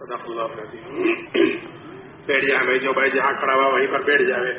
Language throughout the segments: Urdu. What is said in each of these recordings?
صدق اللہ العظیم. بیٹھ جائیں بھائی، جو بھائی جہاں کھڑا ہوا وہیں پر بیٹھ جائے.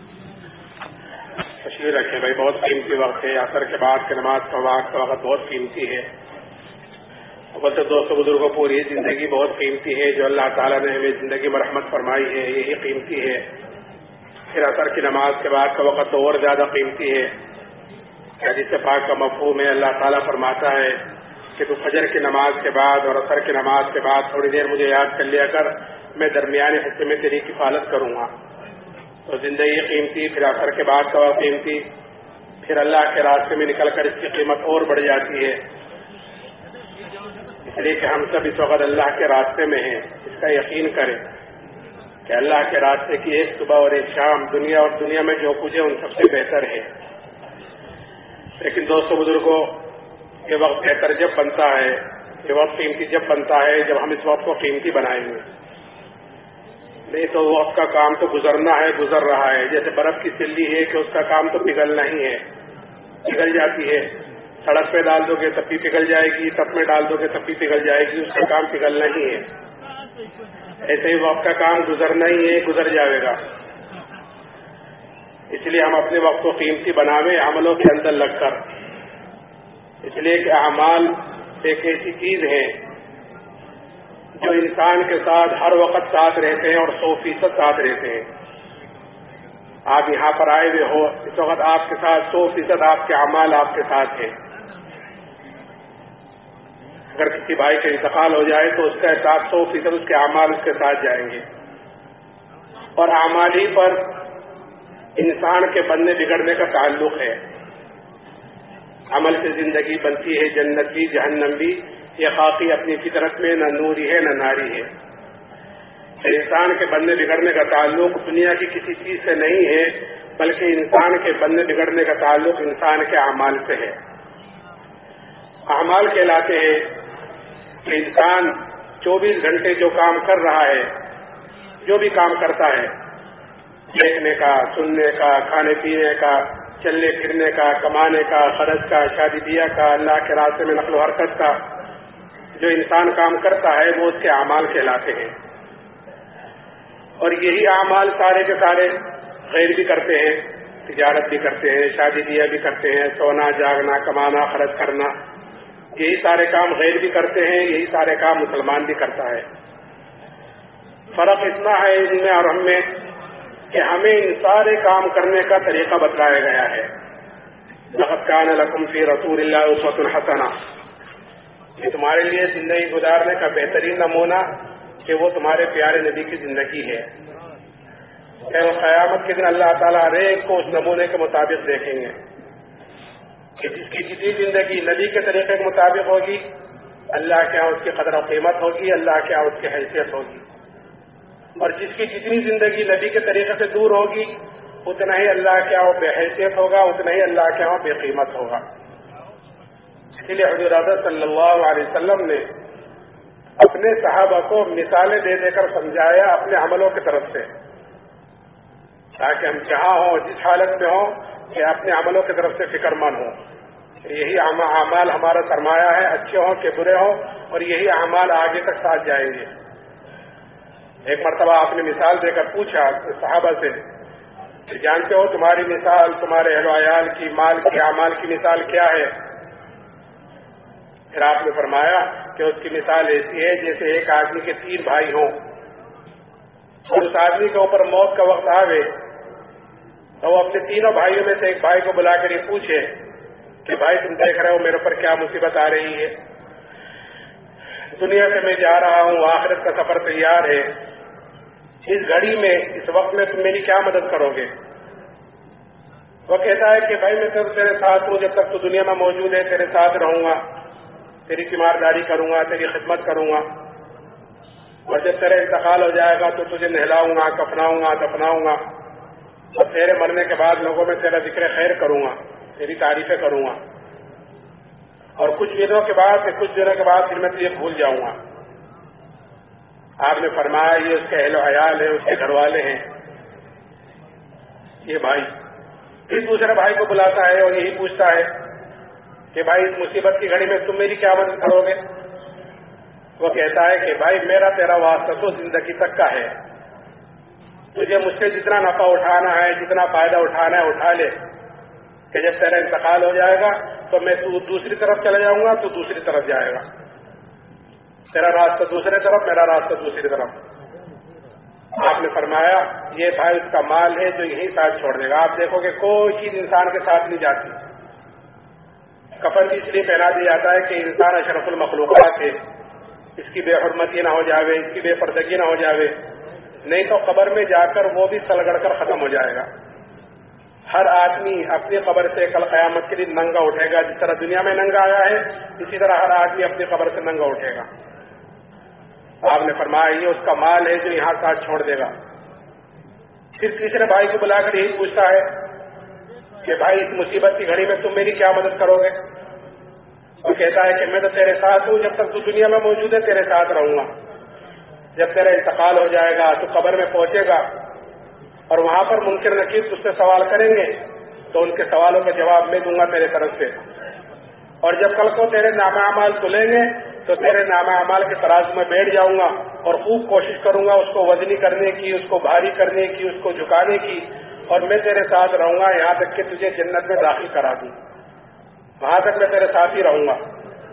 تشریف رکھیں بھائی، بہت قیمتی وقت ہے. عصر کے بعد کی نماز کا وقت بہت قیمتی ہے. بلکہ دوستوں بزرگوں، پوری زندگی بہت قیمتی ہے. جو اللہ تعالیٰ نے ہمیں زندگی میں رحمت فرمائی ہے یہی قیمتی ہے. پھر عصر کی نماز کے بعد کا وقت تو اور زیادہ قیمتی ہے. حدیث پاک کا مفہوم ہے، اللہ تعالیٰ فرماتا ہے کہ تو فجر کی نماز کے بعد اور عصر کی نماز کے بعد تھوڑی دیر مجھے یاد کر لیا کر، میں درمیانی حصے میں تیری کفالت کروں گا. تو زندگی قیمتی، پھر عصر کے بعد کا وقت قیمتی، پھر اللہ کے راستے میں نکل کر اس کی قیمت اور بڑھ جاتی ہے. اس لیے کہ ہم سب اس وقت اللہ کے راستے میں ہیں. اس کا یقین کریں کہ اللہ کے راستے کی ایک صبح اور ایک شام دنیا اور دنیا میں جو کچھ ہے ان سب سے بہتر ہے. لیکن دوستوں بزرگوں، یہ وقت بہتر جب بنتا ہے، یہ وقت قیمتی جب بنتا ہے جب ہم اس وقت کو قیمتی بنائیں گے. نہیں تو وقت کا کام تو گزرنا ہے، گزر رہا ہے. جیسے برف کی سلی ہے کہ اس کا کام تو پگھلنا ہی ہے، پگھل جاتی ہے. سڑک پہ ڈال دو گے تب بھی پگھل جائے گی، تب میں ڈال دو گے تب بھی پگھل جائے گی، اس کا کام پگھلنا ہی ہے. ایسے ہی وقت کا کام گزرنا ہی ہے، گزر جائے گا. اس لیے ہم اپنے وقت کو قیمتی بناویں عملوں کے اندر لگ کر. اس لیے کہ اعمال ایک ایسی چیز ہے جو انسان کے ساتھ ہر وقت ساتھ رہتے ہیں اور 100% ساتھ رہتے ہیں. آپ یہاں پر آئے ہوئے ہو، اس وقت آپ کے ساتھ 100% آپ کے اعمال آپ کے ساتھ ہیں. اگر کسی بھائی کا انتقال ہو جائے تو اس کا احساس 100% اس کے اعمال اس کے ساتھ جائیں گے. اور اعمال ہی پر انسان کے بننے بگڑنے کا تعلق ہے. عمل سے زندگی بنتی ہے، جنت بھی جہنم بھی. یہ خاصی اپنی فطرت میں نہ نوری ہے نہ ناری ہے. انسان کے بننے بگڑنے کا تعلق دنیا کی کسی چیز سے نہیں ہے، بلکہ انسان کے بننے بگڑنے کا تعلق انسان کے اعمال سے ہے. اعمال کہلاتے ہیں کہ انسان 24 گھنٹے جو کام کر رہا ہے، جو بھی کام کرتا ہے، دیکھنے کا، سننے کا، کھانے پینے کا، چلنے پھرنے کا، کمانے کا، خرچ کا، شادی بیاہ کا، اللہ کے راستے میں نقل و حرکت کا، جو انسان کام کرتا ہے وہ اس کے اعمال کہلاتے ہیں. اور یہی اعمال سارے کے سارے غیر بھی کرتے ہیں، تجارت بھی کرتے ہیں، شادی بیاہ بھی کرتے ہیں، سونا جاگنا، کمانا، خرچ کرنا، یہی سارے کام غیر بھی کرتے ہیں، یہی سارے کام مسلمان بھی کرتا ہے. فرق اتنا ہے ان میں اور ہم میں کہ ہمیں ان سارے کام کرنے کا طریقہ بتلایا گیا ہے. لقد کان لکم فی رسول اللہ اسوۃ حسنہ، کہ تمہارے لیے زندگی گزارنے کا بہترین نمونہ کہ وہ تمہارے پیارے نبی کی زندگی ہے. قیامت کے دن اللہ تعالیٰ ہر ایک کو اس نمونے کے مطابق دیکھیں گے کہ جس کی جتنی زندگی نبی کے طریقے کے مطابق ہوگی، اللہ کے یہاں اس کی قدر و قیمت ہوگی، اللہ کے یہاں اس کی حیثیت ہوگی. اور جس کی جتنی زندگی نبی کے طریقے سے دور ہوگی، اتنا ہی اللہ کے یہاں بے حیثیت ہوگا، اتنا ہی اللہ کے یہاں بے قیمت ہوگا. اس لیے حضور اعظم صلی اللہ علیہ وسلم نے اپنے صحابہ کو مثالیں دے دے کر سمجھایا اپنے عملوں کی طرف سے، تاکہ ہم جہاں ہوں، جس حالت میں ہوں، کہ اپنے عملوں کی طرف سے فکر مند ہوں. یہی اعمال ہمارا سرمایہ ہے، اچھے ہوں کہ برے ہوں، اور یہی اعمال آگے تک ساتھ جائیں گے. ایک مرتبہ آپ نے مثال دے کر پوچھا صحابہ سے کہ جانتے ہو تمہاری مثال، تمہارے اہل و عیال کی، مال کی، اعمال کی مثال کیا ہے؟ پھر آپ نے فرمایا کہ اس کی مثال ایسی ہے جیسے ایک آدمی کے 3 بھائی ہوں، اور اس آدمی کے اوپر موت کا وقت آوے تو وہ اپنے تینوں بھائیوں میں سے ایک بھائی کو بلا کر یہ پوچھے کہ بھائی تم دیکھ رہے ہو میرے اوپر کیا مصیبت آ رہی ہے، دنیا سے میں جا رہا ہوں، آخرت کا سفر تیار ہے، اس گھڑی میں، اس وقت میں تم میری کیا مدد کرو گے؟ وہ کہتا ہے کہ بھائی میں تو تیرے ساتھ ہوں، جب تک تو دنیا میں موجود ہے تیرے ساتھ رہوں گا، تیری تیمارداری کروں گا، تیری خدمت کروں گا، اور جب تیرا انتقال ہو جائے گا تو تجھے نہلاؤں گا، کفناؤں گا، دفناؤں گا، اور تیرے مرنے کے بعد لوگوں میں تیرا ذکر خیر کروں گا، تیری تعریفیں کروں گا، اور کچھ دنوں کے بعد پھر میں تجھے بھول جاؤں گا. آپ نے فرمایا یہ اس کے اہل و عیال ہیں، اس کے گھر والے ہیں، یہ بھائی. پھر دوسرے بھائی کو بلاتا ہے اور یہی پوچھتا ہے کہ بھائی اس مصیبت کی گھڑی میں تم میری کیا مدد کرو گے؟ وہ کہتا ہے کہ بھائی میرا تیرا واسطہ تو زندگی تک کا ہے، تجھے مجھ سے جتنا نفع اٹھانا ہے، جتنا فائدہ اٹھانا ہے اٹھا لے، کہ جب تیرا انتقال ہو جائے گا تو میں تو دوسری طرف چلا جاؤں گا، تو دوسری طرف جائے گا، تیرا راستہ دوسرے طرف، میرا راستہ دوسری طرف۔ آپ نے فرمایا یہ بھائی اس کا مال ہے جو یہی ساتھ چھوڑ دے گا۔ آپ دیکھو کہ کوئی چیز انسان کے ساتھ نہیں جاتی، کفن بھی اس لیے پہنا دیا جاتا ہے کہ انسان اشرف المخلوقات ہے، اس کی بے حرمتی نہ ہو جاوے، اس کی بے پردگی نہ ہو جاوے، نہیں تو قبر میں جا کر وہ بھی سلگڑ کر ختم ہو جائے گا۔ ہر آدمی اپنی قبر سے کل قیامت کے دن ننگا اٹھے گا، جس طرح دنیا میں ننگا آیا ہے اسی طرح ہر آدمی اپنی قبر سے ننگا اٹھے گا۔ آپ نے فرمایا یہ اس کا مال ہے جو یہاں ساتھ چھوڑ دے گا۔ پھر تیسرے بھائی کو بلا کر یہی پوچھتا ہے کہ بھائی اس مصیبت کی گھڑی میں تم میری کیا مدد کرو گے؟ وہ کہتا ہے کہ میں تو تیرے ساتھ ہوں، جب تک تو دنیا میں موجود ہے تیرے ساتھ رہوں گا، جب تیرا انتقال ہو جائے گا تو قبر میں پہنچے گا اور وہاں پر منکر نکیر تجھ سے سوال کریں گے تو ان کے سوالوں کا جواب میں دوں گا تیرے طرف سے، اور جب کل کو تیرے نامہ اعمال تلیں گے تو تیرے نامہ اعمال کے ترازو میں بیٹھ جاؤں گا اور خوب کوشش کروں گا اس کو وزنی کرنے کی، اس کو بھاری کرنے کی، اس کو جھکانے کی، اور میں تیرے ساتھ رہوں گا یہاں تک کہ تجھے جنت میں داخل کرا دوں، وہاں تک میں تیرے ساتھ ہی رہوں گا۔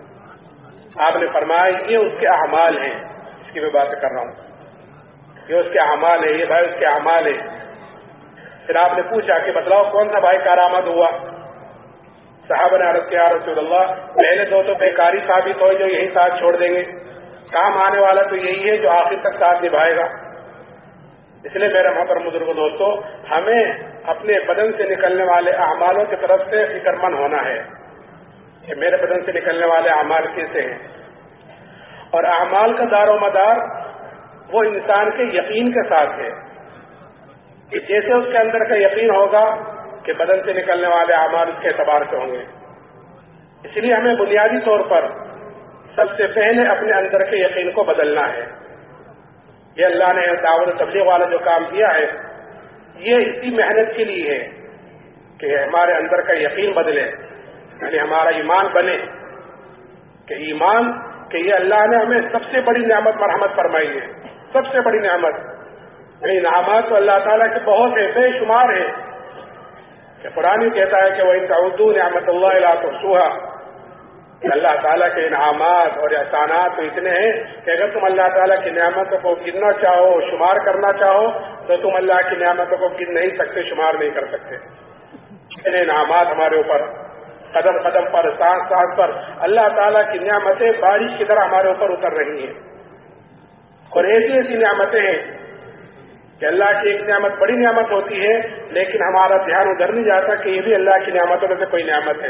آپ نے فرمایا یہ اس کے اعمال ہیں، اس کی میں بات کر رہا ہوں، یہ اس کے اعمال ہے، یہ بھائی اس کے اعمال ہے۔ پھر آپ نے پوچھا کہ بتلاؤ کون سا بھائی کارآمد ہوا؟ صحابہ نے عرض کیا رسول اللہ پہلے دو تو بیکاری ثابت ہوئے جو یہی ساتھ چھوڑ دیں گے، کام آنے والا تو یہی ہے جو آخر تک ساتھ نبھائے گا۔ اس لیے میرے محترم بزرگوں دوستو، ہمیں اپنے بدن سے نکلنے والے اعمالوں کی طرف سے فکر مند ہونا ہے کہ میرے بدن سے نکلنے والے اعمال کیسے ہیں، اور اعمال کا دار و مدار وہ انسان کے یقین کے ساتھ ہے کہ جیسے اس کے اندر کا یقین ہوگا کہ بدن سے نکلنے والے اعمال اس کے اعتبار سے ہوں گے۔ اس لیے ہمیں بنیادی طور پر سب سے پہلے اپنے اندر کے یقین کو بدلنا ہے۔ یہ اللہ نے دعوت و تبلیغ والا جو کام دیا ہے یہ اسی محنت کے لیے ہے کہ ہمارے اندر کا یقین بدلے، یعنی ہمارا ایمان بنے کہ ایمان کہ یہ اللہ نے ہمیں سب سے بڑی نعمت مرحمت فرمائی ہے، سب سے بڑی نعمت، یعنی انعامات تو اللہ تعالیٰ کے بہت ہیں، بے شمار ہیں، کہ قرآن کہتا ہے کہ وَإِن تَعُدُّوا نِعْمَتَ اللَّهِ لَا تُحْصُوهَا، کہ اللہ تعالیٰ کے انعامات اور احسانات تو اتنے ہیں کہ اگر تم اللہ تعالیٰ کی نعمتوں کو گننا چاہو، شمار کرنا چاہو تو تم اللہ کی نعمتوں کو گن نہیں سکتے، شمار نہیں کر سکتے۔ اتنے انعامات ہمارے اوپر، قدم قدم پر، سانس سانس پر اللہ تعالیٰ کی نعمتیں بارش کی طرح ہمارے اوپر اتر رہی ہیں، اور ایسی ایسی نعمتیں ہیں کہ اللہ کی ایک نعمت بڑی نعمت ہوتی ہے لیکن ہمارا دھیان ادھر نہیں جاتا کہ یہ بھی اللہ کی نعمتوں میں سے کوئی نعمت ہے۔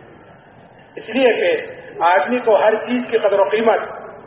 اس لیے کہ آدمی کو ہر چیز کی قدر و قیمت،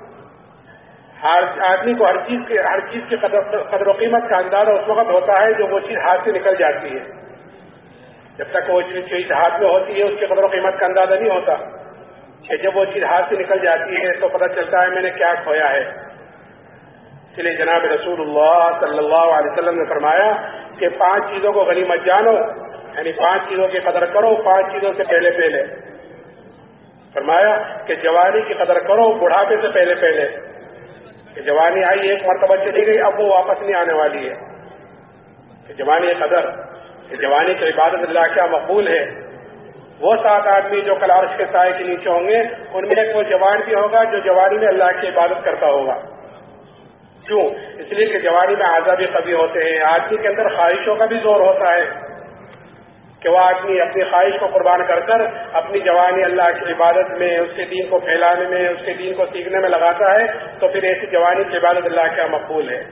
آدمی کو ہر چیز کی قدر و قیمت کا اندازہ اس وقت ہوتا ہے جو وہ چیز ہاتھ سے نکل جاتی ہے۔ جب تک وہ چیز ہاتھ میں ہوتی ہے اس کی قدر و قیمت کا اندازہ نہیں ہوتا، کہ جب وہ چیز ہاتھ سے نکل جاتی ہے تو پتہ چلتا ہے میں نے کیا کھویا ہے۔ اس لیے جناب رسول اللہ صلی اللہ علیہ وسلم نے فرمایا کہ 5 چیزوں کو غنیمت جانو، یعنی 5 چیزوں کی قدر کرو 5 چیزوں سے پہلے۔ فرمایا کہ جوانی کی قدر کرو بڑھاپے سے پہلے، کہ جوانی آئی ایک مرتبہ چلی گئی اب وہ واپس نہیں آنے والی ہے، کہ جوانی قدر، کہ جوانی کی عبادت اللہ کیا مقبول ہے۔ وہ 7 آدمی جو کل عرش کے سائے کے نیچے ہوں گے ان میں ایک وہ جوان بھی ہوگا جو جوانی میں اللہ کی عبادت کرتا ہوگا۔ کیوں؟ اس لیے کہ جوانی میں اعضاء بھی قوی ہوتے ہیں، آدمی کے اندر خواہشوں کا بھی زور ہوتا ہے کہ وہ آدمی اپنی خواہش کو قربان کر کر اپنی جوانی اللہ کی عبادت میں، اس کے دین کو پھیلانے میں، اس کے دین کو سیکھنے میں لگاتا ہے، تو پھر ایسی جوانی کی عبادت اللہ کیا مقبول ہے۔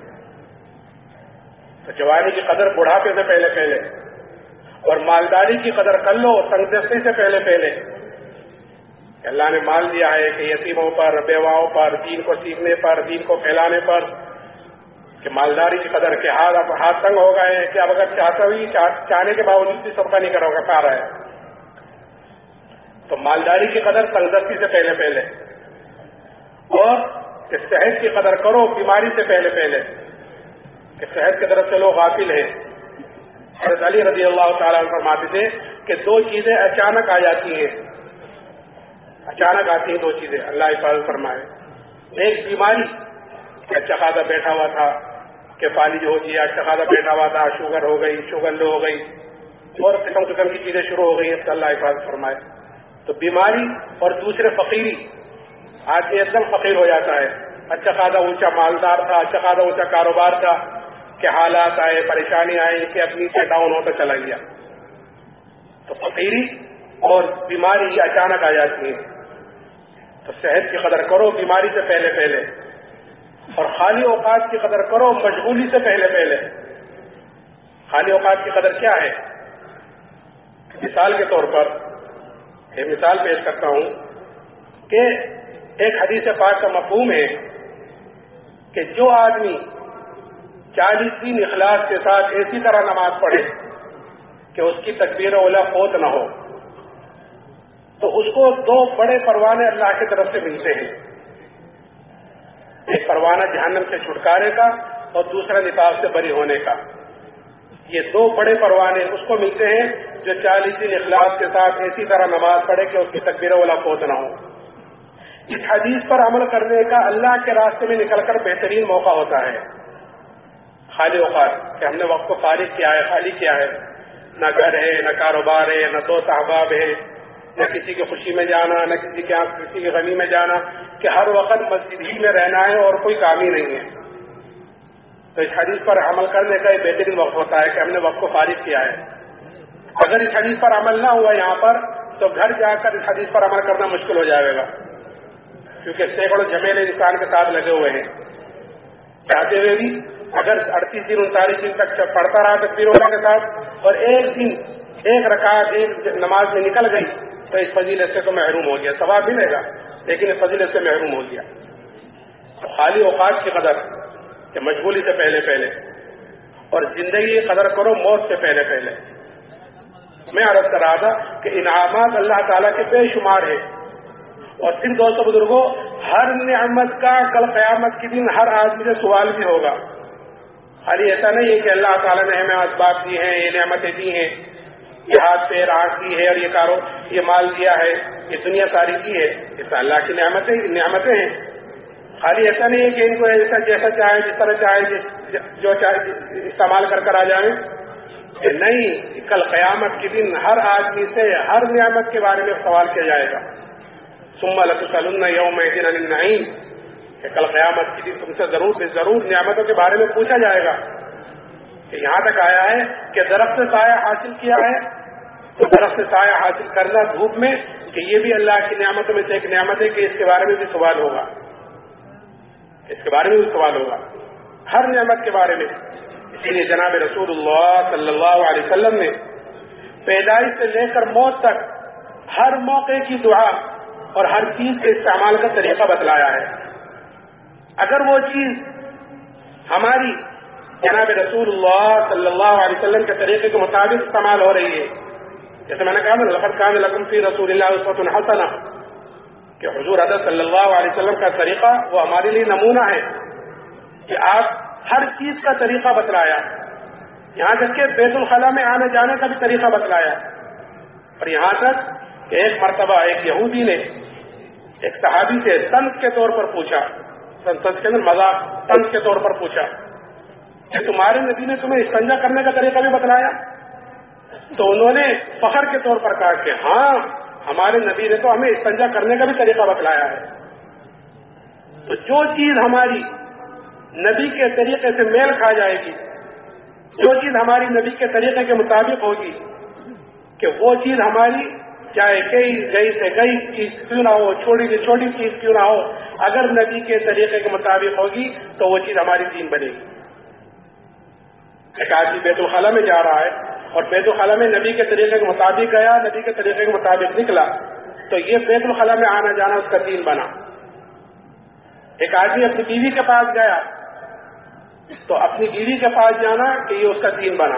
تو جوانی کی قدر بڑھاپے سے پہلے، اور مالداری کی قدر کر لو تنگدستی سے پہلے۔ اللہ نے مال دیا ہے کہ یتیموں پر، بیواؤں پر، دین کو سیکھنے پر، دین کو پھیلانے پر، کہ مالداری کی قدر کے ہاتھ تنگ ہو گئے کہ اب اگر چاہنے کے باوجود بھی صدقہ نہیں کر رہا ہے، تو مالداری کی قدر تنگدستی سے پہلے، اور کہ صحت کی قدر کرو بیماری سے پہلے، کہ صحت کی طرف سے لوگ غافل ہیں۔ حضرت علی رضی اللہ تعالیٰ عنہ فرماتے تھے کہ 2 چیزیں اچانک آ جاتی ہیں، اچانک آتی ہیں 2 چیزیں، اللہ حفاظت فرمائے۔ ایک بیماری، اچھا خاصا بیٹھا ہوا تھا کہ فالج ہو گیا، اچھا خاصا بیٹھا ہوا تھا، شوگر ہو گئی، شوگر لو ہو گئی، اور قسم قسم کی چیزیں شروع ہو گئی ہیں، اللہ حفاظت فرمائے. تو بیماری اور دوسرے فقیری، آدمی ایک دم فقیر ہو جاتا ہے، اچھا خاصا اونچا مالدار تھا، اچھا خاصا اونچا کاروبار تھا کہ حالات آئے، پریشانی آئی کہ اپنی سے ڈاؤن ہوتا چلا گیا. تو فقیری اور بیماری یہ اچانک آ جاتی ہیں. تو صحت کی قدر کرو بیماری سے پہلے پہلے، اور خالی اوقات کی قدر کرو مشغولی سے پہلے پہلے. خالی اوقات کی قدر کیا ہے؟ مثال کے طور پر ایک مثال پیش کرتا ہوں کہ ایک حدیث پاک کا مفہوم ہے کہ جو آدمی 40 دن اخلاص کے ساتھ ایسی طرح نماز پڑھے کہ اس کی تکبیر اولیٰ فوت نہ ہو، تو اس کو 2 بڑے پروانے اللہ کی طرف سے ملتے ہیں. ایک پروانہ جہنم سے چھٹکارے کا اور دوسرا نفاق سے بری ہونے کا. یہ 2 بڑے پروانے اس کو ملتے ہیں جو 40 دن اخلاص کے ساتھ ایسی طرح نماز پڑھے کہ اس کی تکبیر اولیٰ فوت نہ ہو. اس حدیث پر عمل کرنے کا اللہ کے راستے میں نکل کر بہترین موقع ہوتا ہے. خالی اوقات کہ ہم نے وقت کو فارغ کیا ہے، خالی کیا ہے، نہ گھر ہے، نہ کاروبار ہے، نہ دوست احباب ہے، نہ کسی کی خوشی میں جانا، نہ کسی کی غمی میں جانا، کہ ہر وقت مسجد ہی میں رہنا ہے اور کوئی کام ہی نہیں ہے. تو اس حدیث پر عمل کرنے کا یہ بہترین وقت ہوتا ہے کہ ہم نے وقت کو فارغ کیا ہے. اگر اس حدیث پر عمل نہ ہوا یہاں پر تو گھر جا کر اس حدیث پر عمل کرنا مشکل ہو جائے گا، کیونکہ سینکڑوں جھمیلے انسان کے ساتھ لگے ہوئے ہیں. چاہتے ہوئے بھی اگر 38 دن 39 دن تک پڑھتا رہا تکبیر اولیٰ کے ساتھ اور ایک دن ایک رکعت ایک نماز میں نکل گئی تو اس فضیلت سے تو محروم ہو گیا. ثواب ملے گا لیکن اس فضیلت سے محروم ہو گیا. خالی اوقات کی قدر کہ مشغولی سے پہلے پہلے، اور زندگی کی قدر کرو موت سے پہلے پہلے. میں عرض کر رہا تھا کہ انعامات اللہ تعالیٰ کے بے شمار ہیں، اور پھر دوستوں بزرگوں ہر نعمت کا کل قیامت کے دن ہر آدمی سے سوال بھی ہوگا. خالی ایسا نہیں ہے کہ اللہ تعالیٰ نے ہمیں اسباب دی ہیں، یہ نعمتیں دی ہیں، یہ ہاتھ پیر آنکھ دی ہے اور یہ مال دیا ہے، یہ دنیا ساری کی ہے. اس اللہ کی نعمتیں ہیں. خالی ایسا نہیں ہے کہ ان کو ایسا جیسا چاہے جس طرح چاہے جو چاہے استعمال کر آ جائیں. نہیں، کل قیامت کے دن ہر آدمی سے ہر نعمت کے بارے میں سوال کیا جائے گا. ثم لتسألن یومئذ عن النعیم، کہ کل قیامت کے دن تم سے ضرور نعمتوں کے بارے میں پوچھا جائے گا. کہ یہاں تک آیا ہے کہ درخت سے سایہ حاصل کیا ہے، تو درخت سے سایہ حاصل کرنا دھوپ میں، کہ یہ بھی اللہ کی نعمتوں میں سے ایک نعمت ہے کہ اس کے بارے میں بھی سوال ہوگا. اس کے بارے میں بھی سوال ہوگا، ہر نعمت کے بارے میں. اسی لیے جناب رسول اللہ صلی اللہ علیہ وسلم نے پیدائش سے لے کر موت تک ہر موقع کی دعا اور ہر چیز کے استعمال کا طریقہ بتلایا ہے. اگر وہ چیز ہماری جناب رسول اللہ صلی اللہ علیہ وسلم کے طریقے کے مطابق استعمال ہو رہی ہے، جیسے میں نے کہا لقد کان لکم فی رسول اللہ اسوۃ حسنہ، کہ حضور حضرت صلی اللہ علیہ وسلم کا طریقہ وہ ہمارے لیے نمونہ ہے کہ آپ ہر چیز کا طریقہ بتلایا، یہاں تک کہ بیت الخلاء میں آنے جانے کا بھی طریقہ بتلایا. اور یہاں تک کہ ایک مرتبہ ایک یہودی نے ایک صحابی سے طنز کے طور پر پوچھا، طنز کے اندر مذاق، طنز کے طور پر پوچھا کہ تمہارے نبی نے تمہیں استنجا کرنے کا طریقہ بھی بتلایا؟ تو انہوں نے فخر کے طور پر کہا کہ ہاں، ہمارے نبی نے تو ہمیں استنجا کرنے کا بھی طریقہ بتلایا ہے. تو جو چیز ہماری نبی کے طریقے سے میل کھا جائے گی، جو چیز ہماری نبی کے طریقے کے مطابق ہوگی، کہ وہ چیز ہماری چاہے گئی سے گئی چیز کیوں نہ ہو، چھوٹی سے چھوٹی چیز کیوں نہ ہو، اگر نبی کے طریقے کے مطابق ہوگی تو وہ چیز ہماری دین بنے گی. ایک آدمی بیت الخلاء میں جا رہا ہے اور بیت الخلاء میں نبی کے طریقے کے مطابق گیا، نبی کے طریقے کے مطابق نکلا، تو یہ بیت الخلاء میں آنا جانا اس کا دین بنا. ایک آدمی اپنی بیوی کے پاس گیا تو اپنی بیوی کے پاس جانا کہ یہ اس کا دین بنا.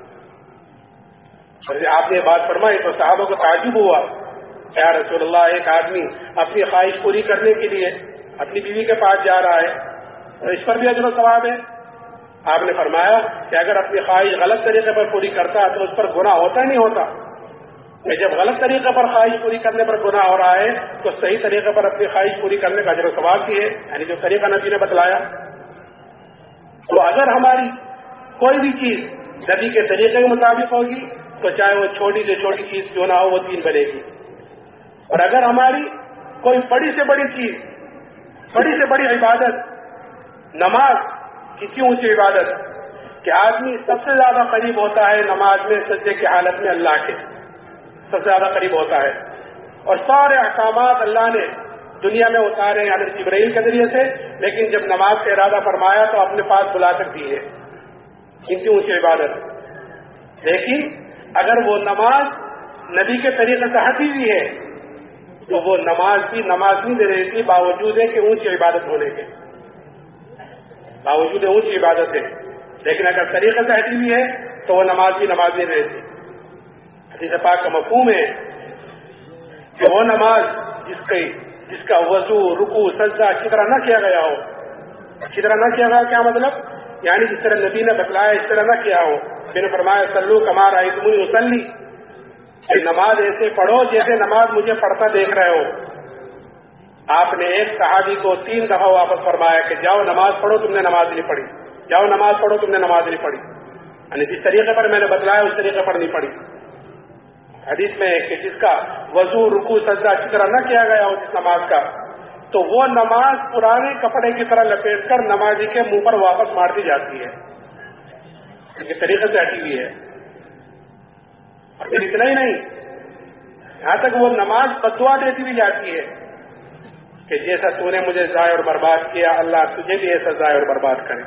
آپ نے یہ بات فرمائی تو صحابہ کو تعجب ہوا، یا رسول اللہ، ایک آدمی اپنی خواہش پوری کرنے کے لیے اپنی بیوی کے پاس جا رہا ہے تو اس پر بھی اجر و ثواب ہے. آپ نے فرمایا کہ اگر اپنی خواہش غلط طریقے پر پوری کرتا تو اس پر گناہ ہوتا ہی نہیں ہوتا. کہ جب غلط طریقے پر خواہش پوری کرنے پر گناہ ہو رہا ہے تو صحیح طریقے پر اپنی خواہش پوری کرنے کا اجر و ثواب بھی ہے، یعنی جو طریقہ نبی نے بتلایا۔ تو اگر ہماری کوئی بھی چیز نبی کے طریقے کے مطابق ہوگی تو چاہے وہ چھوٹی سے چھوٹی چیز کیوں نہ ہو وہ دین بنے گی، اور اگر ہماری کوئی بڑی سے بڑی چیز، بڑی سے بڑی عبادت، نماز کسی اونچی عبادت کہ آدمی سب سے زیادہ قریب ہوتا ہے نماز میں سجدے کی حالت میں اللہ کے، سب سے زیادہ قریب ہوتا ہے، اور سارے احکامات اللہ نے دنیا میں اتارے یعنی جبرائیل کے ذریعے سے، لیکن جب نماز کا ارادہ فرمایا تو اپنے پاس بلا کر دی ہے اتنی اونچی عبادت۔ لیکن اگر وہ نماز نبی کے طریقے سے ہٹی ہوئی ہے تو وہ نماز بھی نماز نہیں دے رہی تھی، باوجود ہے کہ اونچی عبادت ہونے کے، باوجود اونچی عبادت ہے، لیکن اگر طریقے سے ہٹی ہوئی ہے تو وہ نماز بھی نماز نہیں دے رہی تھی۔ حدیث پاک کا مفہوم ہے کہ وہ نماز جس کا وضو، رکوع، سجدہ اچھی طرح نہ کیا گیا ہو، اچھی طرح نہ کیا گیا کیا مطلب؟ یعنی جس طرح نبی نے بتلایا اس طرح نہ کیا ہو۔ میں نے فرمایا صلو کما رأیتمونی اصلی، کہ نماز ایسے پڑھو جیسے نماز مجھے پڑھتا دیکھ رہے ہو۔ آپ نے ایک صحابی کو 3 دفعہ واپس فرمایا کہ جاؤ نماز پڑھو، تم نے نماز نہیں پڑھی، جاؤ نماز پڑھو، تم نے نماز نہیں پڑھی، یعنی جس طریقے پر میں نے بتلایا اس طریقے پر نہیں پڑھی۔ حدیث میں ہے کہ جس کا وضو، رکوع، سجدہ اچھی طرح نہ کیا گیا ہو جس نماز کا، تو وہ نماز پرانے کپڑے کی طرح لپیٹ کر نمازی کے منہ پر واپس مار دی جاتی ہے، کسی طریقے سے ہٹی ہوئی ہے۔ اور پھر اتنا ہی نہیں، یہاں تک وہ نماز بددعا دیتی بھی جاتی ہے کہ جیسا تو نے مجھے ضائع اور برباد کیا، اللہ تجھے بھی ایسا ضائع اور برباد کرے۔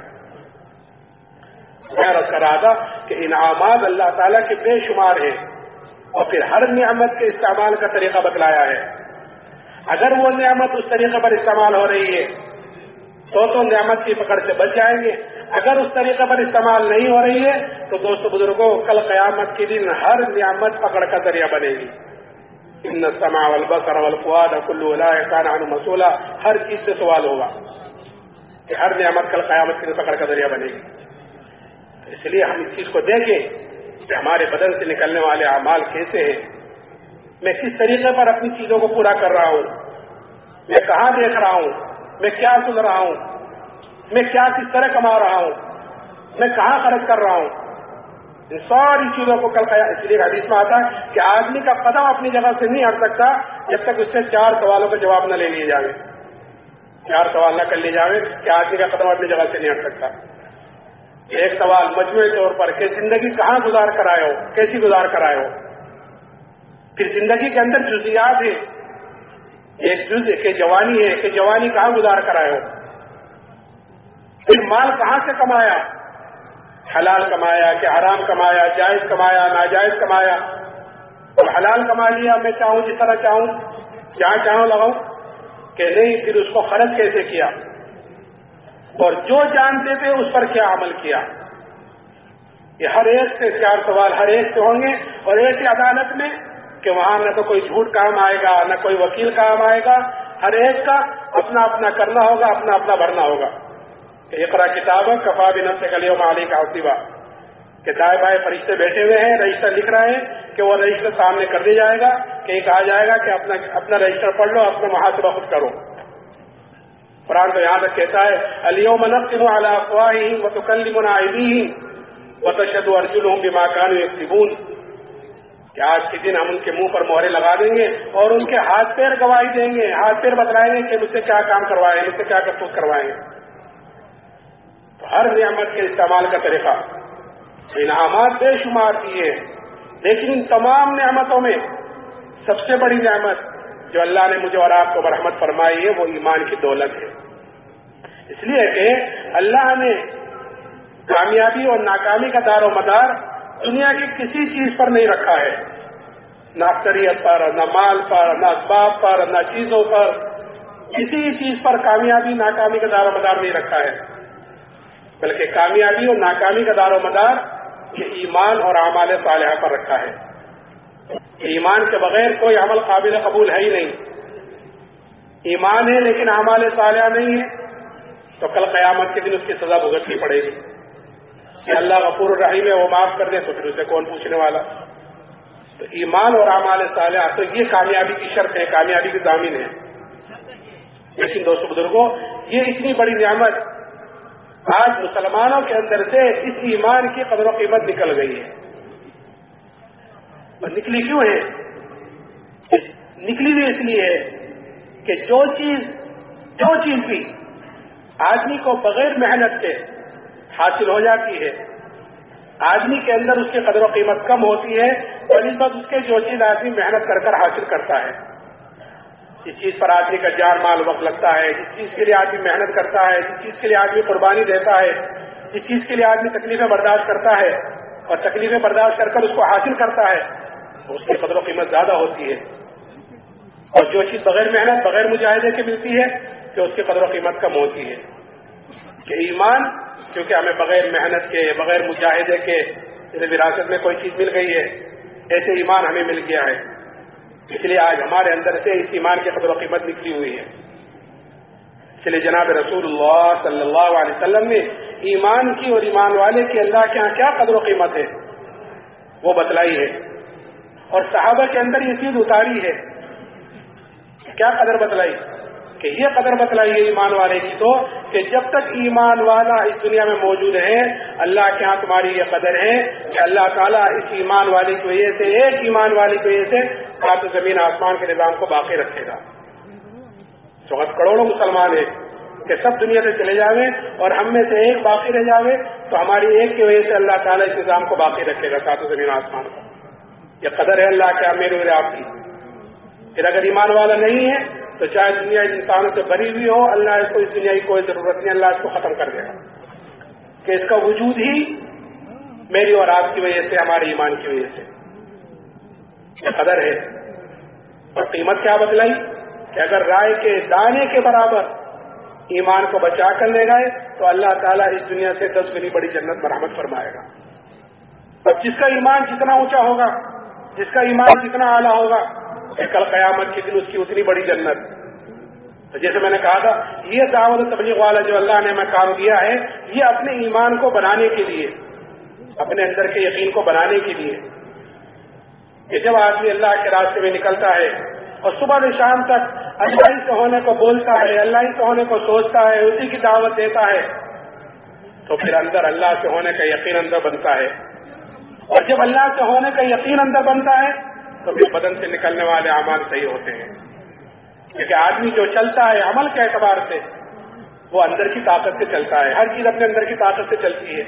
میں عرض کر رہا تھا کہ انعامات اللہ تعالیٰ کے بے شمار ہیں، اور پھر ہر نعمت کے استعمال کا طریقہ بتلایا ہے۔ اگر وہ نعمت اس طریقے پر استعمال ہو رہی ہے تو نعمت کی پکڑ سے بچ جائیں گے، اگر اس طریقے پر استعمال نہیں ہو رہی ہے تو دوستو بزرگوں کل قیامت کے دن ہر نعمت پکڑ کا ذریعہ بنے گی۔ ان السمع والبصر والفؤاد كل اولئک کان عنہ مسئولا، ہر چیز سے سوال ہوگا کہ ہر نعمت کل قیامت کے دن پکڑ کا ذریعہ بنے گی۔ اس لیے ہم اس چیز کو دیکھیں کہ ہمارے بدن سے نکلنے والے اعمال کیسے ہیں، میں کس طریقے پر اپنی چیزوں کو پورا کر رہا ہوں، میں کہاں دیکھ رہا ہوں، میں کیا سن رہا ہوں، میں کیا کس طرح کما رہا ہوں، میں کہاں خرچ کر رہا ہوں، ان ساری چیزوں کو کل اس لیے حدیث میں آتا ہے کہ آدمی کا قدم اپنی جگہ سے نہیں ہٹ سکتا جب تک اس سے 4 سوالوں کا جواب نہ لے لیے جائے، 4 سوال نہ کر لیے جائے کہ آدمی کا قدم اپنی جگہ سے نہیں ہٹ سکتا۔ ایک سوال مجموعی طور پر کہ زندگی کہاں گزار کر آئے ہو، کیسی گزار کر آئے ہو، پھر زندگی کے اندر جزیات ہیں، ایک جز کہ جوانی ہے کہ جوانی کہاں گزار کر آئے ہو، پھر مال کہاں سے کمایا، حلال کمایا کہ حرام کمایا، جائز کمایا ناجائز کمایا، اور حلال کما لیا میں چاہوں جس طرح چاہوں جہاں چاہوں لگاؤں کہ نہیں، پھر اس کو خرچ کیسے کیا، اور جو جانتے تھے اس پر کیا عمل کیا۔ یہ ہر ایک سے 4 سوال ہر ایک سے ہوں گے، اور ایسی عدالت میں کہ وہاں نہ تو کوئی جھوٹ کام آئے گا نہ کوئی وکیل کام آئے گا، ہر ایک کا اپنا اپنا کرنا ہوگا، اپنا اپنا بھرنا ہوگا کہ اقرا کتاب کفا بنفسک الیوم علیک حسیبا، کہ دائیں بائیں فرشتے بیٹھے ہوئے ہیں، رجسٹر لکھ رہے ہیں کہ وہ رجسٹر سامنے کر دیا جائے گا کہ یہ کہا جائے گا کہ اپنا رجسٹر پڑھ لو، اپنا محاسبہ خود کرو۔ قرآن تو یہاں تک کہتا ہے الیوم نختم علی افواہہم وتکلمنا ایدیہم وتشہد ارجلہم بما کانوا یکسبون، کہ آج کے دن ہم ان کے منہ پر مہرے لگا دیں گے اور ان کے ہاتھ پیر گواہی دیں گے، ہاتھ پیر بتلائیں گے کہ مجھ سے کیا کام کروائے، مجھ سے کیا کرتوت کروائیں گے۔ تو ہر نعمت کے استعمال کا طریقہ، انعامات بے شمار دیے، لیکن ان تمام نعمتوں میں سب سے بڑی نعمت جو اللہ نے مجھے اور آپ کو برحمت فرمائی ہے وہ ایمان کی دولت ہے۔ اس لیے کہ اللہ نے کامیابی اور ناکامی کا دار و مدار دنیا کی کسی چیز پر نہیں رکھا ہے، نہ اکثریت پر، نہ مال پر، نہ اسباب پر، نہ چیزوں پر، کسی چیز پر کامیابی ناکامی کا دار و مدار نہیں رکھا ہے، بلکہ کامیابی اور ناکامی کا دار و مدار یہ ایمان اور اعمال صالحہ پر رکھا ہے۔ ایمان کے بغیر کوئی عمل قابل قبول ہے ہی نہیں، ایمان ہے لیکن اعمال صالحہ نہیں ہے تو کل قیامت کے دن اس کی سزا بھگتنی پڑے گی کہ اللہ غفور الرحیم ہے، وہ معاف کر دے تو پھر اسے کون پوچھنے والا۔ تو ایمان اور اعمال صالحہ تو یہ کامیابی کی شرط ہے، کامیابی کی ضامن ہے. لیکن دوستو بزرگوں، یہ اتنی بڑی نعمت آج مسلمانوں کے اندر سے اس ایمان کی قدر و قیمت نکل گئی ہے. اور نکلی کیوں ہے؟ نکلی ہوئی اس لیے ہے کہ جو چیز بھی آدمی کو بغیر محنت کے حاصل ہو جاتی ہے، آدمی کے اندر اس کی قدر و قیمت کم ہوتی ہے، اور اس وقت اس کے جو چیز آدمی محنت کر حاصل کرتا ہے، جس چیز پر آدمی کا جان مال وقت لگتا ہے، جس چیز کے لیے آدمی محنت کرتا ہے، جس چیز کے لیے آدمی قربانی دیتا ہے، جس چیز کے لیے آدمی تکلیفیں برداشت کرتا ہے اور تکلیفیں برداشت کر اس کو حاصل کرتا ہے، اس کی قدر و قیمت زیادہ ہوتی ہے. اور جو چیز بغیر محنت بغیر مجاہدے کے ملتی ہے کہ اس کی قدر و قیمت کم ہوتی ہے. کہ ایمان کیونکہ ہمیں بغیر محنت کے بغیر مجاہدے کے وراثت میں کوئی چیز مل گئی ہے، ایسے ایمان ہمیں مل گیا ہے، اس لیے آج ہمارے اندر سے اس ایمان کی قدر و قیمت نکلی ہوئی ہے. اس لیے جناب رسول اللہ صلی اللہ علیہ وسلم نے ایمان کی اور ایمان والے کی اللہ کے یہاں کیا قدر و قیمت ہے وہ بتلائی ہے، اور صحابہ کے اندر یہ چیز اتاری ہے. کیا قدر بتلائی؟ کہ یہ قدر بتلائی ہے ایمان والے کی تو کہ جب تک ایمان والا اس دنیا میں موجود ہے، اللہ کے ہاں تمہاری یہ قدر ہے کہ اللہ تعالیٰ اس ایمان والے کی وجہ سے، ایک ایمان والے کی وجہ سے سات زمین آسمان کے نظام کو باقی رکھے گا. چوہت کروڑوں مسلمان ہیں کہ سب دنیا سے چلے جاویں اور ہم میں سے ایک باقی رہ جاوے تو ہماری ایک کی وجہ سے اللہ تعالیٰ اس نظام کو باقی رکھے گا، سات زمین آسمان کو. یہ قدر ہے اللہ کے میرے اور آپ کی. پھر اگر ایمان والا نہیں ہے تو چاہے دنیا انسانوں سے بری ہوئی ہو، اللہ اس کو اس دنیا کی کوئی ضرورت نہیں، اللہ اس کو ختم کر دے گا. کہ اس کا وجود ہی میری اور آپ کی وجہ سے، ہمارے ایمان کی وجہ سے. یہ قدر ہے. اور قیمت کیا بتلائی کہ اگر رائے کے دانے کے برابر ایمان کو بچا کر لے گئے تو اللہ تعالیٰ اس دنیا سے 10 گنی بڑی جنت مرحمت فرمائے گا. اور جس کا ایمان جتنا اونچا ہوگا، جس کا ایمان جتنا اعلیٰ ہوگا، کل قیامت کے دن اس کی اتنی بڑی جنت. تو جیسے میں نے کہا تھا، یہ دعوت و تبلیغ والا جو اللہ نے ہمیں کام دیا ہے، یہ اپنے ایمان کو بنانے کے لیے، اپنے اندر کے یقین کو بنانے کے لیے. کہ جب آدمی اللہ کے راستے میں نکلتا ہے اور صبح سے شام تک اللہ ہی سے ہونے کو بولتا ہے، اللہ ہی سے ہونے کو سوچتا ہے، اسی کی دعوت دیتا ہے، تو پھر اندر اللہ سے ہونے کا یقین اندر بنتا ہے. اور جب اللہ سے ہونے کا یقین اندر بنتا ہے تو پھر بدن سے نکلنے والے اعمال صحیح ہوتے ہیں. کیونکہ آدمی جو چلتا ہے عمل کے اعتبار سے وہ اندر کی طاقت سے چلتا ہے، ہر چیز اپنے اندر کی طاقت سے چلتی ہے.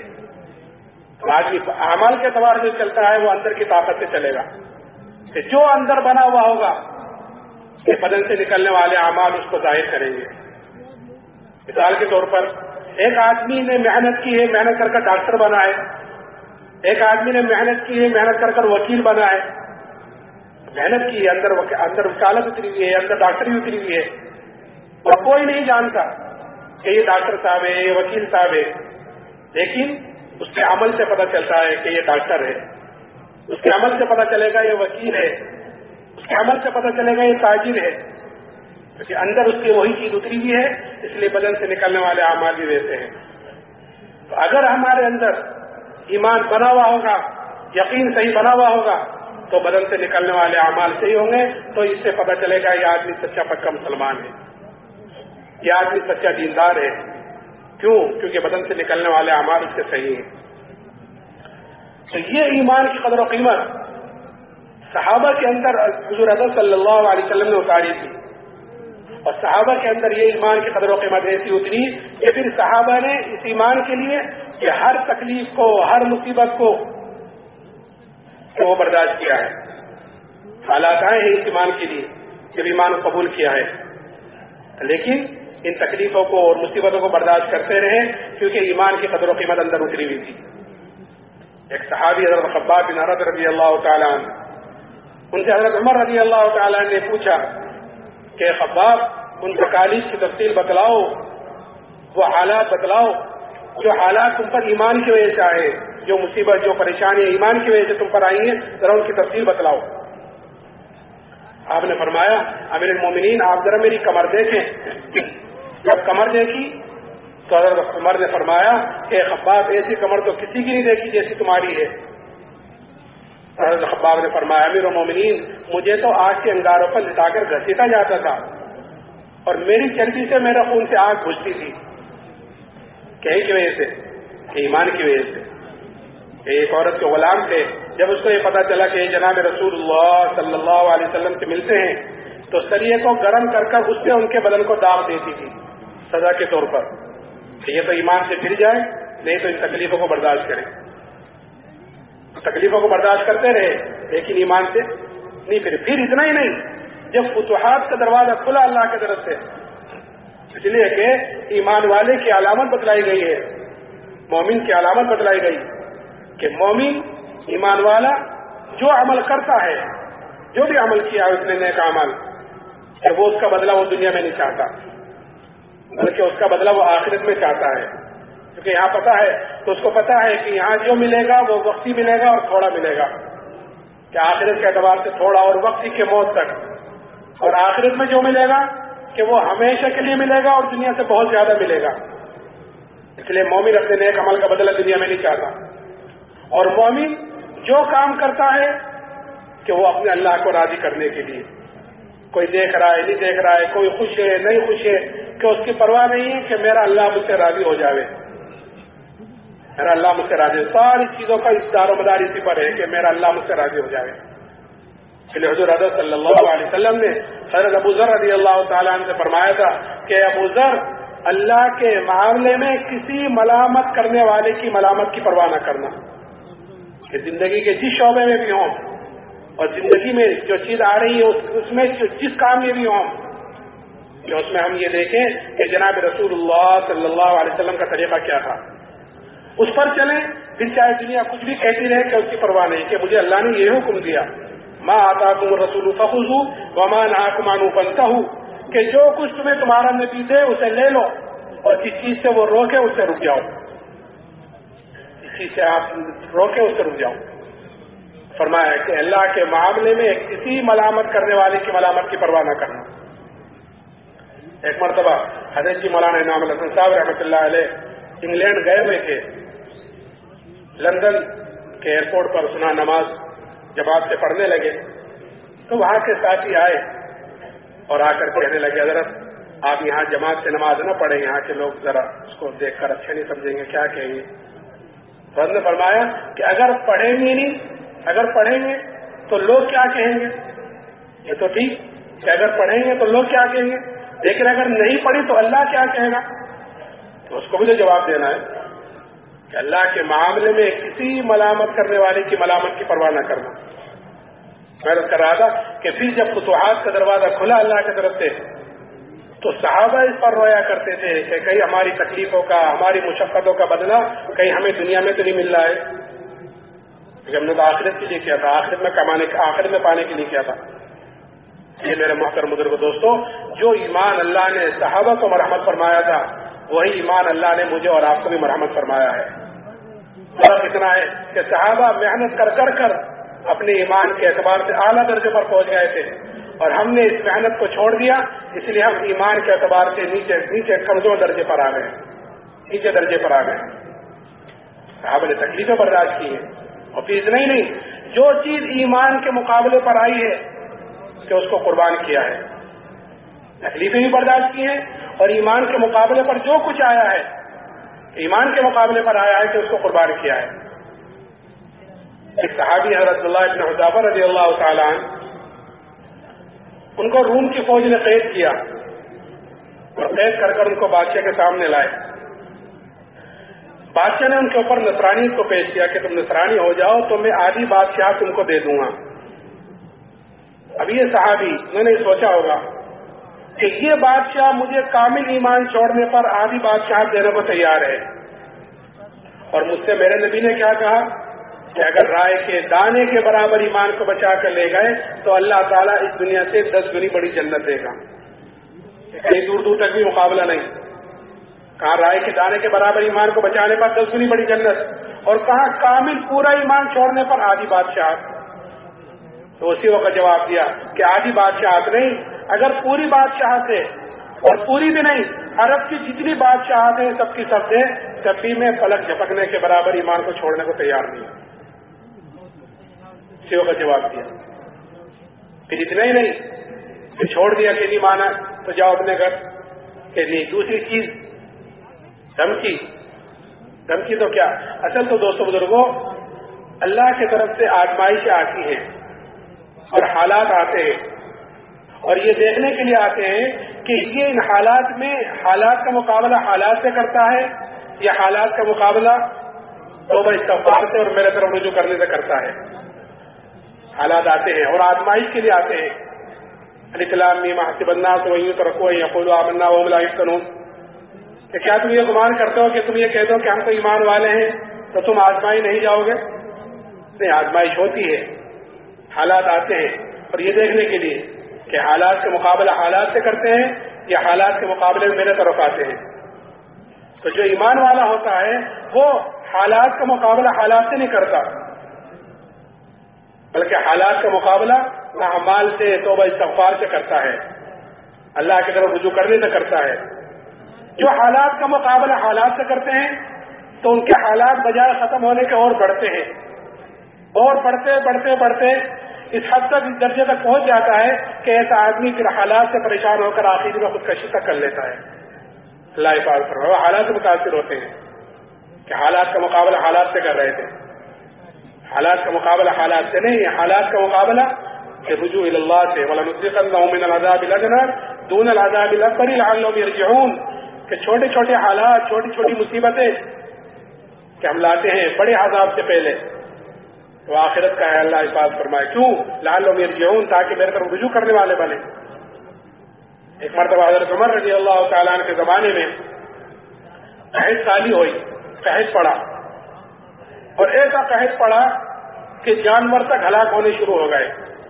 آدمی اعمال کے اعتبار سے چلتا ہے، وہ اندر کی طاقت سے چلے گا. کہ جو اندر بنا ہوا ہوگا کہ بدن سے نکلنے والے اعمال اس کو ظاہر کریں گے. مثال کے طور پر ایک آدمی نے محنت کی ہے، محنت کر ڈاکٹر بنا ہے. ایک آدمی نے محنت کی ہے، محنت کر وکیل بنا ہے. محنت کی ہے، اندر وکالت اتری ہوئی ہے، اندر ڈاکٹری اتری ہوئی ہے، اور کوئی نہیں جانتا کہ یہ ڈاکٹر صاحب ہے، یہ وکیل صاحب ہے. لیکن اس کے عمل سے پتہ چلتا ہے کہ یہ ڈاکٹر ہے، اس کے عمل سے پتہ چلے گا یہ وکیل ہے، اس کے عمل سے پتہ چلے گا یہ تاجر ہے. کیونکہ اندر اس کی وہی چیز اتری ہوئی ہے، اس لیے بدن سے نکلنے والے اعمال بھی ویسے ہیں. تو اگر ہمارے اندر ایمان بنا ہوا ہوگا، یقین صحیح بنا ہوا ہوگا تو بدن سے نکلنے والے اعمال صحیح ہوں گے. تو اس سے پتہ چلے گا یہ آدمی سچا پکا مسلمان ہے، یہ آدمی سچا دیندار ہے. کیوں؟ کیونکہ بدن سے نکلنے والے اعمال اس کے صحیح ہیں. تو یہ ایمان کی قدر و قیمت صحابہ کے اندر حضور اعظم صلی اللہ علیہ وسلم نے اتاری تھی، اور صحابہ کے اندر یہ ایمان کی قدر و قیمت ایسی اتری کہ پھر صحابہ نے اس ایمان کے لیے کہ ہر تکلیف کو، ہر مصیبت کو وہ برداشت کیا ہے. حالات آئے ہیں اس ایمان کے لیے جب ایمان کو قبول کیا ہے، لیکن ان تکلیفوں کو اور مصیبتوں کو برداشت کرتے رہے کیونکہ ایمان کی قدر و قیمت اندر اتری ہوئی تھی. ایک صحابی حضرت خباب بن ارد رضی اللہ تعالیٰ عنہ، ان سے حضرت عمر رضی اللہ تعالیٰ نے پوچھا کہ خباب، ان تکالیف کی تفصیل بتلاؤ، وہ حالات بتلاؤ جو حالات تم پر ایمان کی وجہ سے آئے، جو مصیبت، جو پریشانی ایمان کی وجہ سے تم پر آئی ہیں، ذرا ان کی تفصیل بتلاؤ. آپ نے فرمایا امیر المومنین آپ ذرا میری کمر دیکھیں. جب کمر دیکھی تو حضرت عمر نے فرمایا کہ خباب ایسی کمر تو کسی کی نہیں دیکھی جیسی تمہاری ہے. حضرت خباب نے فرمایا امیر المومنین مجھے تو آگ کے انگاروں پر لٹا کر گھسیٹا جاتا تھا اور میری چربی سے میرے خون سے آگ بجھتی تھی. کہیں کی وجہ سے کہ ایمان کی وجہ سے. کہ ایک عورت کے غلام تھے, جب اس کو یہ پتا چلا کہ جناب رسول اللہ صلی اللہ علیہ وسلم سے ملتے ہیں تو سریے کو گرم کر کر اس سے ان کے بدن کو داغ دیتی تھی سزا کے طور پر کہ یہ تو ایمان سے پھر جائے, نہیں تو ان تکلیفوں کو برداشت کرے. تکلیفوں کو برداشت کرتے رہے لیکن ایمان سے نہیں پھر. پھر اتنا ہی نہیں, جب فتوحات کا دروازہ کھلا اللہ کی طرف سے, اس لیے کہ ایمان والے کی علامت بتلائی گئی ہے, مومن کی علامت بتلائی گئی کہ مومن ایمان والا جو عمل کرتا ہے, جو بھی عمل کیا اس نے نیک عمل, کہ وہ اس کا بدلہ وہ دنیا میں نہیں چاہتا بلکہ اس کا بدلہ وہ آخرت میں چاہتا ہے. کیونکہ یہاں پتا ہے تو اس کو پتا ہے کہ یہاں جو ملے گا وہ وقتی ملے گا اور تھوڑا ملے گا, کہ آخرت کے اعتبار سے تھوڑا اور وقتی کے موت تک, اور آخرت میں جو ملے گا کہ وہ ہمیشہ کے لیے ملے گا اور دنیا سے بہت زیادہ ملے گا. اس لیے مومن اپنے نیک عمل کا بدلہ دنیا میں نہیں چاہتا, اور مومن جو کام کرتا ہے کہ وہ اپنے اللہ کو راضی کرنے کے لیے, کوئی دیکھ رہا ہے نہیں دیکھ رہا ہے, کوئی خوش ہے نہیں خوش ہے, کہ اس کی پرواہ نہیں ہے کہ میرا اللہ مجھ سے راضی ہو جاوے, میرا اللہ مجھ سے راضی. ساری چیزوں کا اس دار و مدار اسی پر ہے کہ میرا اللہ مجھ سے راضی ہو جاوے. اس لیے حضور حضرت صلی اللہ علیہ وسلم نے حضرت ابو ذر رضی اللہ تعالیٰ عنہ سے فرمایا تھا کہ ابو ذر اللہ کے معاملے میں کسی ملامت کرنے والے کی ملامت کی پرواہ نہ کرنا, کہ زندگی کے جس شعبے میں بھی ہوں اور زندگی میں جو چیز آ رہی ہے اس میں جس کام میں بھی ہوں, کہ اس میں ہم یہ دیکھیں کہ جناب رسول اللہ صلی اللہ علیہ وسلم کا طریقہ کیا تھا, اس پر چلیں. پھر چاہے دنیا کچھ بھی کہتی رہے کہ اس کی پرواہ نہیں, کہ مجھے اللہ نے یہ حکم دیا ما آتاکم الرسول فخذوہ وما نہاکم عنہ فانتہوا, کہ جو کچھ تمہیں تمہارا نبی دے اسے لے لو اور جس چیز سے وہ روکے اس سے رک جاؤ, جس چیز سے آپ روکے اس سے رک جاؤ. فرمایا کہ اللہ کے معاملے میں کسی ملامت کرنے والے کی ملامت کی پرواہ نہ کرنا. ایک مرتبہ حضرت جی مولانا انعام الحسن صاحب رحمۃ اللہ علیہ انگلینڈ گئے ہوئے تھے. لندن کے ایئرپورٹ پر سنا نماز جماعت سے پڑھنے لگے تو وہاں کے ساتھی آئے اور آ کر کہنے لگے حضرت آپ یہاں جماعت سے نماز نہ پڑھیں, یہاں کے لوگ ذرا اس کو دیکھ کر اچھے نہیں سمجھیں گے, کیا کہیں گے. حضرت نے فرمایا کہ اگر پڑھیں گے نہیں, اگر پڑھیں گے تو لوگ کیا کہیں گے. یہ تو ٹھیک کہ اگر پڑھیں گے تو لوگ کیا کہیں گے, لیکن اگر نہیں پڑھی تو اللہ کیا کہے گا. تو اس کو بھی تو جواب دینا ہے کہ اللہ کے معاملے میں کسی ملامت کرنے والے کی ملامت کی پرواہ نہ کرنا. میں عرض کر رہا تھا کہ پھر جب فتوحات کا دروازہ کھلا اللہ کی طرف سے تو صحابہ اس پر رویا کرتے تھے کہ کہیں ہماری تکلیفوں کا, ہماری مشقتوں کا بدلہ کہیں ہمیں دنیا میں تو نہیں مل رہا ہے, کہ ہم نے تو آخرت کے لیے کیا تھا, آخرت میں کمانے, آخرت میں پانے کے لیے کیا تھا. یہ میرے محترم بزرگ دوستوں, جو ایمان اللہ نے صحابہ کو مرحمت فرمایا تھا وہی ایمان اللہ نے مجھے اور آپ کو بھی مرحمت فرمایا ہے. فرق اتنا ہے کہ صحابہ محنت کر کر کر اپنے ایمان کے اعتبار سے اعلیٰ درجے پر پہنچ گئے تھے, اور ہم نے اس محنت کو چھوڑ دیا, اس لیے ہم ایمان کے اعتبار سے نیچے کمزور درجے پر آ گئے, نیچے درجے پر آ گئے. صحابہ نے تکلیفیں برداشت کی ہیں, اور پھر اتنا ہی نہیں, جو چیز ایمان کے مقابلے پر آئی ہے کہ اس کو قربان کیا ہے. تکلیفیں بھی برداشت کی ہیں, اور ایمان کے مقابلے پر جو کچھ آیا ہے, ایمان کے مقابلے پر آیا ہے کہ اس کو قربان کیا ہے. ایک صحابی حضرت عبداللہ ابن حذافہ رضی اللہ تعالیٰ عنہ, ان کو روم کی فوج نے قید کیا اور قید کر کر ان کو بادشاہ کے سامنے لائے. بادشاہ نے ان کے اوپر نصرانیت کو پیش کیا کہ تم نصرانی ہو جاؤ تو میں آدھی بادشاہ تم کو دے دوں گا. اب یہ صحابی, انہوں نے سوچا ہوگا کہ یہ بادشاہ مجھے کامل ایمان چھوڑنے پر آدھی بادشاہ دینے کو تیار ہے, اور مجھ سے میرے نبی نے کیا کہا کہ اگر رائے کے دانے کے برابر ایمان کو بچا کر لے گئے تو اللہ تعالیٰ اس دنیا سے 10 گنی بڑی جنت دے گا. کہیں دور دور تک بھی مقابلہ نہیں. کہاں رائے کے دانے کے برابر ایمان کو بچانے پر 10 گنی بڑی جنت, اور کہاں کامل پورا ایمان چھوڑنے پر آدھی بادشاہ. تو اسی وقت جواب دیا کہ آدھی بادشاہت نہیں, اگر پوری بادشاہت ہے, اور پوری بھی نہیں, عرب کی جتنی بادشاہت ہیں سب کی سب دے, تب بھی میں پلک جھپکنے کے برابر ایمان کو چھوڑنے کو تیار نہیں. سیو کا جواب دیا. پھر اتنا ہی نہیں، پھر چھوڑ دیا کہ نہیں مانا تو جاؤ اپنے گھر. کہ نہیں، دوسری چیز دھمکی تو کیا، اصل تو دوستوں بزرگوں اللہ کی طرف سے آزمائشیں آتی ہیں اور حالات آتے ہیں، اور یہ دیکھنے کے لیے آتے ہیں کہ یہ ان حالات میں حالات کا مقابلہ حالات سے کرتا ہے یا حالات کا مقابلہ توبہ استغفار سے اور میرے طرف رجوع کرنے سے کرتا ہے. حالات آتے ہیں اور آزمائش کے لیے آتے ہیں. الف لام میم حسب الناس ان یترکوا ان یقولوا آمنا وهم لا یفتنون، کہ کیا تم یہ گمان کرتے ہو کہ تم یہ کہہ دو کہ ہم تو ایمان والے ہیں تو تم آزمائی نہیں جاؤ گے؟ نہیں، آزمائش ہوتی ہے، حالات آتے ہیں، اور یہ دیکھنے کے لیے کہ حالات کا مقابلہ حالات سے کرتے ہیں یا حالات کے مقابلے میں میرے طرف آتے ہیں. تو جو ایمان والا ہوتا ہے وہ حالات کا مقابلہ حالات سے نہیں کرتا، بلکہ حالات کا مقابلہ اعمال سے، توبہ استغفار سے کرتا ہے، اللہ کی طرف رجوع کرنے سے کرتا ہے. جو حالات کا مقابلہ حالات سے کرتے ہیں تو ان کے حالات بجائے ختم ہونے کے اور بڑھتے ہیں، اور بڑھتے اس حد تک، اس درجے تک پہنچ جاتا ہے کہ ایسا آدمی پھر حالات سے پریشان ہو کر آخر میں خودکشی تک کر لیتا ہے. اللہ حفاظت فرمائے. وہ حالات سے متاثر ہوتے ہیں کہ حالات کا مقابلہ حالات سے کر رہے تھے. حالات کا مقابلہ حالات سے نہیں، حالات کا مقابلہ کہ رجوع الی اللہ سے. وَلَنُذِيقَنَّهُم مِّنَ الْعَذَابِ الْأَدْنَىٰ دُونَ الْعَذَابِ الْأَكْبَرِ لَعَلَّهُمْ يَرْجِعُونَ، کہ چھوٹے چھوٹے حالات، چھوٹی چھوٹی مصیبتیں کہ ہم لاتے ہیں بڑے عذاب سے پہلے، وہ آخرت کا ہے. اللہ حفاظت فرمائے. کیوں؟ لعلہم یرجعون، تاکہ میرے طرف رجوع کرنے والے بنے. ایک مرتبہ حضرت عمر رضی اللہ تعالیٰ عنہ کے زمانے میں قحط سالی ہوئی، قحط پڑا، اور ایسا قحط پڑا کہ جانور تک ہلاک ہونے شروع ہو گئے.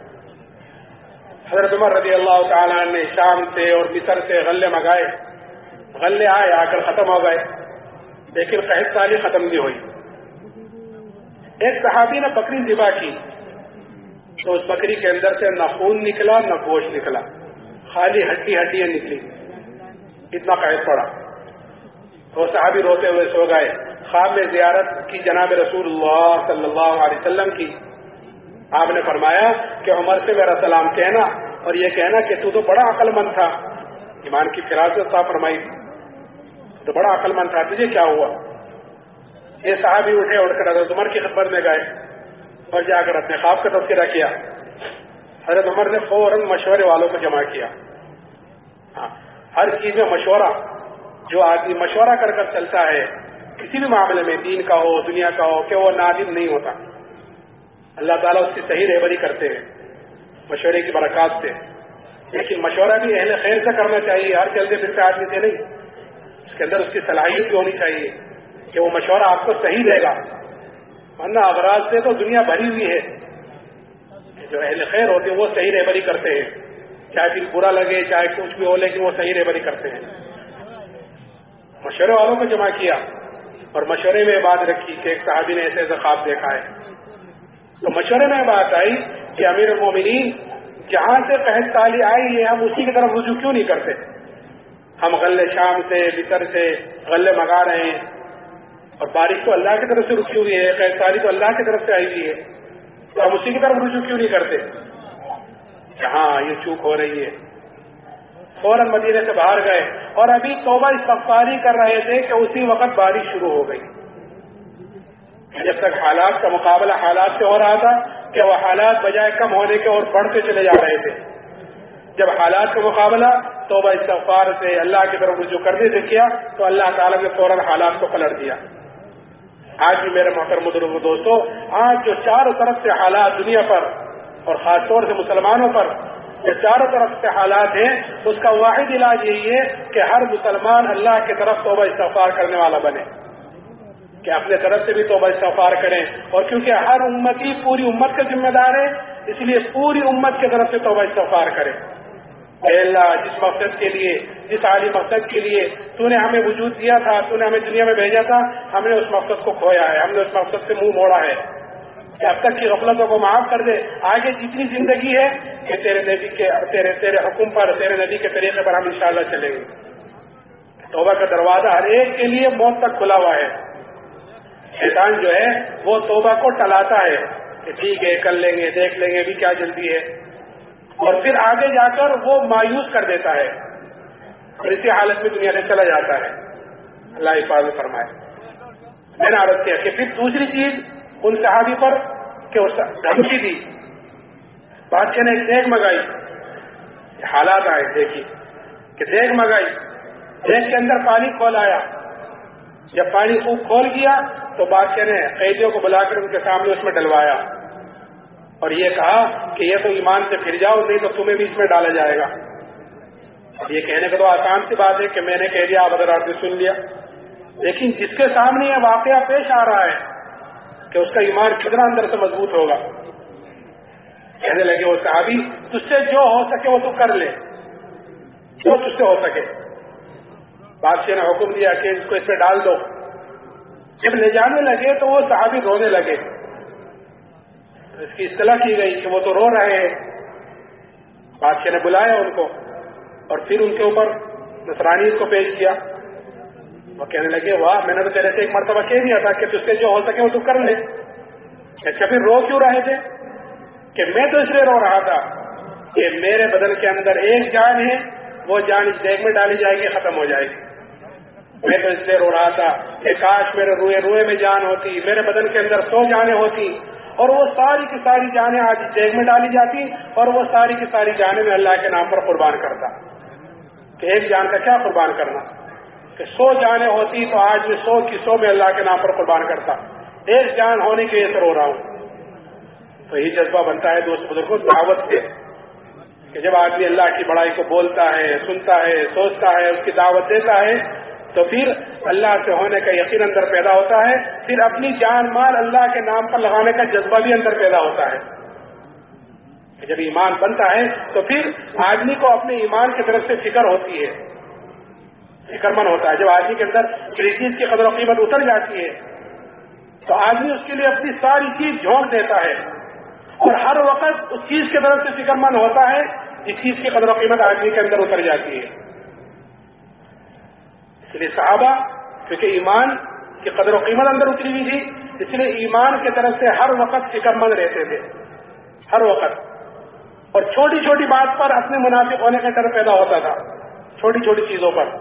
حضرت عمر رضی اللہ تعالیٰ عنہ نے شام سے اور مصر سے غلے منگائے، غلے آئے، آ کر ختم ہو گئے، لیکن قحط سالی ختم نہیں ہوئی. ایک صحابی نے بکری ذبح کی تو اس بکری کے اندر سے نہ خون نکلا نہ گوشت نکلا، خالی ہڈیاں نکلی. اتنا قحط پڑا. تو صحابی روتے ہوئے سو گئے. خواب میں زیارت کی جناب رسول اللہ صلی اللہ علیہ وسلم کی. آپ نے فرمایا کہ عمر سے میرا سلام کہنا اور یہ کہنا کہ تو بڑا عقل مند تھا. ایمان کی فراست تھا فرمائی، تو بڑا عقل مند تھا، تجھے کیا ہوا؟ یہ صحابی اٹھ کر حضرت عمر کی خدمت میں گئے اور جا کر اپنے خواب کا تذکرہ کیا. حضرت عمر نے فوراً مشورے والوں کو جمع کیا. ہر چیز میں مشورہ، جو آدمی مشورہ کر کر چلتا ہے کسی بھی معاملے میں، دین کا ہو دنیا کا ہو، کہ وہ نادم نہیں ہوتا. اللہ تعالیٰ اس کی صحیح رہبری کرتے ہیں مشورے کی برکات سے. لیکن مشورہ بھی اہل خیر سے کرنا چاہیے، ہر چلتے پھرتے آدمی سے نہیں. اس کے اندر اس کی صلاحیت بھی ہونی چاہیے کہ وہ مشورہ آپ کو صحیح دے گا. ورنہ اغراض سے تو دنیا بھری ہوئی ہے. جو اہل خیر ہوتے ہیں وہ صحیح رہبری کرتے ہیں، چاہے پھر برا لگے چاہے کچھ بھی ہو، لیکن وہ صحیح رہبری کرتے ہیں. مشورے والوں کو جمع کیا اور مشورے میں بات رکھی کہ ایک صحابی نے ایسے خواب دیکھا ہے. تو مشورے میں بات آئی کہ امیر المومنین، جہاں سے قحط سالی آئی ہے ہم اسی کی طرف رجوع کیوں نہیں کرتے؟ ہم غلے شام سے مصر سے غلے منگا رہے ہیں، اور بارش تو اللہ کی طرف سے رکی ہوئی ہے، قحط سالی تو اللہ کی طرف سے آئی ہوئی ہے، تو ہم اسی کی طرف رجوع کیوں نہیں کرتے؟ ہاں یہ چوک ہو رہی ہے. فوراً مدینے سے باہر گئے اور ابھی توبہ استغفاری کر رہے تھے کہ اسی وقت بارش شروع ہو گئی. جب تک حالات کا مقابلہ حالات سے ہو رہا تھا کہ وہ حالات بجائے کم ہونے کے اور بڑھتے چلے جا رہے تھے. جب حالات کا مقابلہ توبہ استغفار سے اللہ کی طرف رجوع کرنے سے کیا تو اللہ تعالیٰ نے فوراً حالات کو پلٹ دیا. آج بھی میرے محترم بزرگوں دوستو، آج جو چاروں طرف سے حالات دنیا پر اور خاص طور سے مسلمانوں پر جو چاروں طرف سے حالات ہیں، اس کا واحد علاج یہی ہے کہ ہر مسلمان اللہ کی طرف توبہ استغفار کرنے والا بنے، کہ اپنے طرف سے بھی توبہ استغفار کریں. اور کیونکہ ہر امتی پوری امت کا ذمہ دار ہے، اس لیے پوری امت کی طرف سے توبہ استغفار کریں. اے اللہ، جس مقصد کے لیے، جس عالی مقصد کے لیے تو نے ہمیں وجود دیا تھا، تو نے ہمیں دنیا میں بھیجا تھا، ہم نے اس مقصد کو کھویا ہے، ہم نے اس مقصد سے منہ موڑا ہے. کہ اب تک کی غفلتوں کو معاف کر دے. آگے جتنی زندگی ہے کہ تیرے نبی کے تیرے حکم پر، تیرے نبی کے طریقے پر ہم انشاءاللہ چلیں گے. توبہ کا دروازہ ہر ایک کے لیے موت تک کھلا ہوا ہے. شیطان جو ہے وہ توبہ کو ٹلاتا ہے، کہ ٹھیک ہے کر لیں گے، دیکھ لیں گے، ابھی کیا جلدی ہے، اور پھر آگے جا کر وہ مایوس کر دیتا ہے اور اسی حالت میں دنیا سے چلا جاتا ہے۔ اللہ حفاظت فرمائے۔ میں نے عرض کیا کہ پھر دوسری چیز ان صحابی پر کہ اس دھمکی دی، بادشاہ نے ایک دیگ منگائی، حالات آئے دیکھی کہ دیگ منگائی، دیگ کے اندر پانی کھول آیا، جب پانی خوب کھول گیا تو بادشاہ نے قیدیوں کو بلا کر ان کے سامنے اس میں ڈلوایا اور یہ کہا کہ یہ تو ایمان سے پھر جاؤ نہیں تو تمہیں بھی اس میں ڈالا جائے گا۔ یہ کہنے کا تو آسان سی بات ہے کہ میں نے کہہ دیا، آپ حضرات نے سن لیا، لیکن جس کے سامنے یہ واقعہ پیش آ رہا ہے کہ اس کا ایمان کتنا اندر سے مضبوط ہوگا۔ کہنے لگے وہ صحابی، تجھ سے جو ہو سکے وہ تو کر لے، جو تجھ سے ہو سکے۔ بادشاہ نے حکم دیا کہ اس کو اس پہ ڈال دو۔ جب لے جانے لگے تو وہ صحابی رونے لگے، اس کی اصطلاح کی گئی کہ وہ تو رو رہے ہیں۔ بادشاہ نے بلایا ان کو اور پھر ان کے اوپر نصرانیت کو پیش کیا۔ وہ کہنے لگے واہ، میں نے تو تیرے سے ایک مرتبہ کہہ دیا تھا کہ تجھ سے جو ہو سکے وہ تو کر لے۔ اچھا پھر رو کیوں رہے تھے؟ کہ میں تو اس لیے رو رہا تھا کہ میرے بدن کے اندر ایک جان ہے، وہ جان اس دیگ میں ڈالی جائے گی، ختم ہو جائے گی۔ میں تو اس لیے رو رہا تھا کہ کاش میرے روئے میں جان ہوتی، میرے بدن کے اندر 100 جانیں ہوتی اور وہ ساری کی ساری جانیں آج اس دیگ میں ڈالی جاتی اور وہ ساری کی ساری جانیں میں اللہ کے نام پر قربان کرتا۔ کہ ایک جان کا کیا قربان کرنا، کہ 100 جانیں ہوتی تو آج میں 100 کی 100 میں اللہ کے نام پر قربان کرتا، ایک جان ہونے کی وجہ سے رو رہا ہوں۔ تو یہی جذبہ بنتا ہے دوست بزرگوں دعوت سے، کہ جب آدمی اللہ کی بڑائی کو بولتا ہے، سنتا ہے، سوچتا ہے، اس کی دعوت دیتا ہے تو پھر اللہ سے ہونے کا یقین اندر پیدا ہوتا ہے، پھر اپنی جان مال اللہ کے نام پر لگانے کا جذبہ بھی اندر پیدا ہوتا ہے۔ جب ایمان بنتا ہے تو پھر آدمی کو اپنے ایمان کی طرف سے فکر ہوتی ہے، فکر مند ہوتا ہے۔ جب آدمی کے اندر کسی چیز کی قدر و قیمت اتر جاتی ہے تو آدمی اس کے لیے اپنی ساری چیز جھونک دیتا ہے اور ہر وقت اس چیز کی طرف سے فکر مند ہوتا ہے جس چیز کی قدر و قیمت آدمی کے اندر اتر جاتی ہے۔ اس لیے صحابہ کیونکہ ایمان کی قدر و قیمت اندر اتری ہوئی تھی، اس لیے ایمان کی طرف سے ہر وقت فکر مند رہتے تھے، ہر وقت، اور چھوٹی چھوٹی بات پر اپنے منافق ہونے کا ڈر پیدا ہوتا تھا، چھوٹی چھوٹی چیزوں پر۔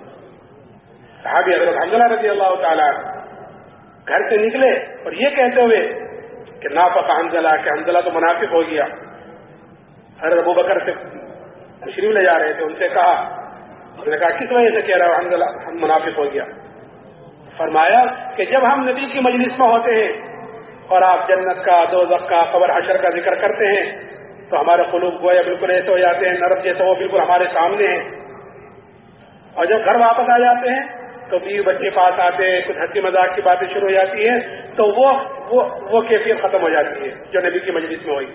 صحابی حضرت حنظلہ رضی اللہ تعالیٰ گھر سے نکلے اور یہ کہتے ہوئے کہ نافق حنظلہ، کہ حنظلہ تو منافق ہو گیا۔ حضرت ابو بکر سے تشریف لے جا رہے تھے، ان سے کہا، انہوں نے کہا کس وجہ سے کہہ رہا ہے حنظلہ منافق ہو گیا؟ فرمایا کہ جب ہم نبی کی مجلس میں ہوتے ہیں اور آپ جنت کا، دوزخ کا، قبر حشر کا ذکر کرتے ہیں تو ہمارے قلوب گویا بالکل ایسے ہو جاتے ہیں، نرد جیسے وہ بالکل ہمارے سامنے ہیں، اور جب گھر واپس آ جاتے ہیں تو بیوی بچے پاس آتے ہیں، کچھ ہنسی مذاق کی باتیں شروع ہو جاتی ہیں تو وہ کیفیت ختم ہو جاتی ہے جو نبی کی مجلس میں ہوئی۔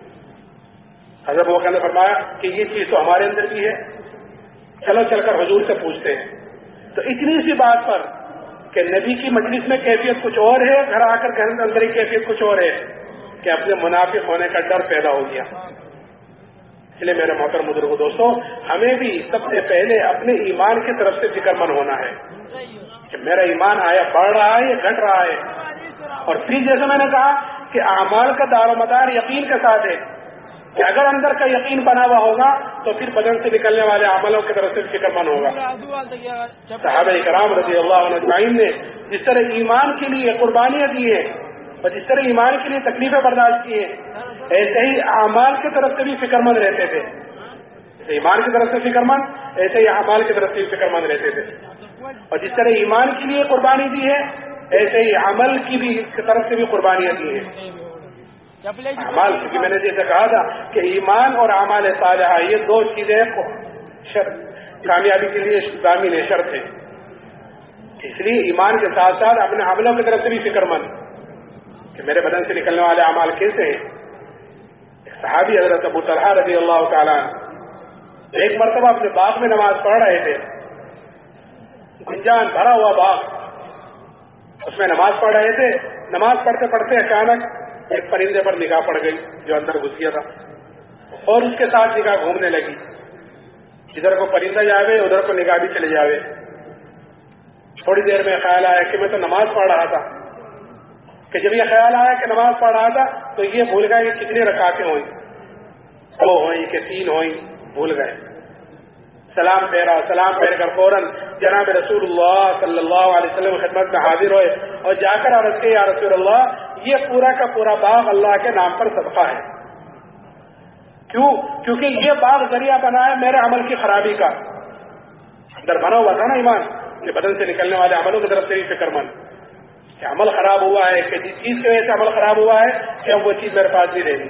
حضرت وہ نے فرمایا کہ یہ چیز تو ہمارے اندر بھی ہے، چلو چل کر حضور سے پوچھتے ہیں۔ تو اتنی سی بات پر کہ نبی کی مجلس میں کیفیت کچھ اور ہے، گھر آ کر گھر اندر کی کیفیت کچھ اور ہے، کہ اپنے منافق ہونے کا ڈر پیدا ہو گیا۔ اس لیے میرے محترم بزرگوں دوستوں، ہمیں بھی سب سے پہلے اپنے ایمان کی طرف سے فکر مند ہونا ہے کہ میرا ایمان آیا بڑھ رہا ہے یا گھٹ رہا ہے، اور پھر جیسے میں نے کہا کہ اعمال کا دار و مدار یقین کے ساتھ ہے، کہ اگر اندر کا یقین بنا ہوا ہوگا تو پھر بدن سے نکلنے والے عملوں کی طرف سے فکر مند ہوگا۔ صحابہ کرام رضی اللہ عنہ اجمعین نے جس طرح ایمان کے لیے قربانیاں دی ہیں اور جس طرح ایمان کے لیے تکلیفیں برداشت کی ہیں، ایسے ہی اعمال کی طرف سے بھی فکر مند رہتے تھے۔ ایمان کی طرف سے فکر مند، ایسے ہی اعمال کی طرف سے بھی فکر مند رہتے تھے، اور جس طرح ایمان کے لیے قربانی دی ہے ایسے ہی عمل کی بھی طرف سے بھی قربانیاں دی ہیں۔ اعمال، کیونکہ میں نے جیسے کہا تھا کہ ایمان اور اعمال صالحہ یہ دو چیزیں کامیابی کے لیے ضامن ہے، شرط ہے۔ اس لیے ایمان کے ساتھ ساتھ اپنے عملوں کی طرف سے بھی فکر مند کہ میرے بدن سے نکلنے والے اعمال کیسے ہیں۔ ایک صحابی حضرت ابو طلحہ رضی اللہ تعالیٰ ایک مرتبہ اپنے باغ میں نماز پڑھ رہے تھے، گنجان بھرا ہوا باغ، اس میں نماز پڑھ رہے تھے۔ نماز پڑھتے پڑھتے اچانک ایک پرندے پر نگاہ پڑ گئی جو اندر گھس گیا تھا، اور اس کے ساتھ نگاہ گھومنے لگی، ادھر کو پرندہ جاوے ادھر کو نگاہ بھی چلے جاوے۔ تھوڑی دیر میں خیال آیا کہ میں تو نماز پڑھ رہا تھا کہ جب یہ خیال آیا کہ نماز پڑھ رہا تھا تو یہ بھول گئے کہ کتنی رکعتیں ہوئیں، 2 ہوئیں کہ 3 ہوئیں، بھول گئے. سلام پھیر کر فوراً جناب رسول اللہ صلی اللہ علیہ وسلم کی خدمت میں حاضر ہوئے اور جا کر عرض کی یا رسول اللہ یہ پورا کا پورا باغ اللہ کے نام پر صدقہ ہے. کیوں؟ کیونکہ یہ باغ ذریعہ بنا ہے میرے عمل کی خرابی کا. اندر بنا ہوا تھا نا ایمان کہ بدن سے نکلنے والے عملوں کی طرف سے بھی فکر مند کہ عمل خراب ہوا ہے، کہ جس چیز کی وجہ سے عمل خراب ہوا ہے کہ اب وہ چیز میرے پاس نہیں رہے گی.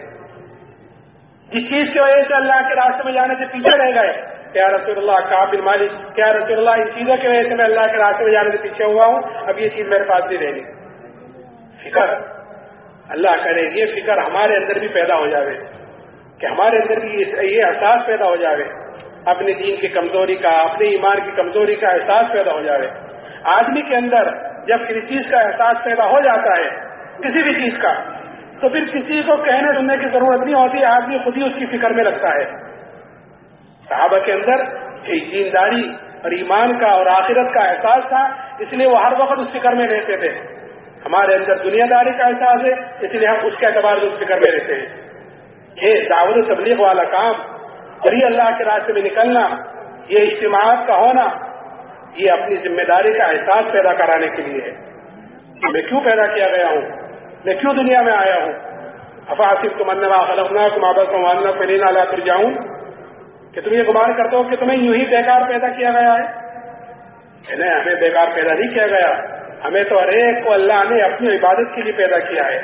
جس چیز کی وجہ سے اللہ کے راستے میں جانے سے پیچھے رہ گئے کیا رسول اللہ کعب بن مالک، کیا رسول اللہ ان چیزوں کی وجہ سے میں اللہ کے راستے میں جانے سے پیچھے ہوا ہوں، اب یہ چیز میرے پاس نہیں رہے گی. فکر اللہ کرے یہ فکر ہمارے اندر بھی پیدا ہو جاوے، کہ ہمارے اندر بھی یہ احساس پیدا ہو جاوے، اپنے دین کی کمزوری کا، اپنے ایمان کی کمزوری کا احساس پیدا ہو جاوے. آدمی کے اندر جب کسی چیز کا احساس پیدا ہو جاتا ہے، کسی بھی چیز کا، تو پھر کسی کو کہنے سننے کی ضرورت نہیں ہوتی، آدمی خود ہی اس کی فکر میں لگتا ہے. صحابہ کے اندر دینداری اور ایمان کا اور آخرت کا احساس تھا، اس لیے وہ ہر وقت اس فکر میں رہتے تھے. ہمارے اندر دنیا داری کا احساس ہے، اس لیے ہم اس کے اعتبار سے اس فکر میں رہتے ہیں. یہ دعوت و تبلیغ والا کام اور یہ اللہ کے راستے میں نکلنا، یہ اجتماعات کا ہونا، یہ اپنی ذمہ داری کا احساس پیدا کرانے کے لیے ہے. میں کیوں پیدا کیا گیا ہوں، میں کیوں دنیا میں آیا ہوں. افحسبتم انما خلقناکم عبثا وانکم الینا لا ترجعون، کہ تم یہ گمان کرتے ہو کہ تمہیں یوں ہی بیکار پیدا کیا گیا ہے. نہیں، ہمیں بیکار پیدا نہیں کیا گیا، ہمیں تو ہر ایک کو اللہ نے اپنی عبادت کے لیے پیدا کیا ہے.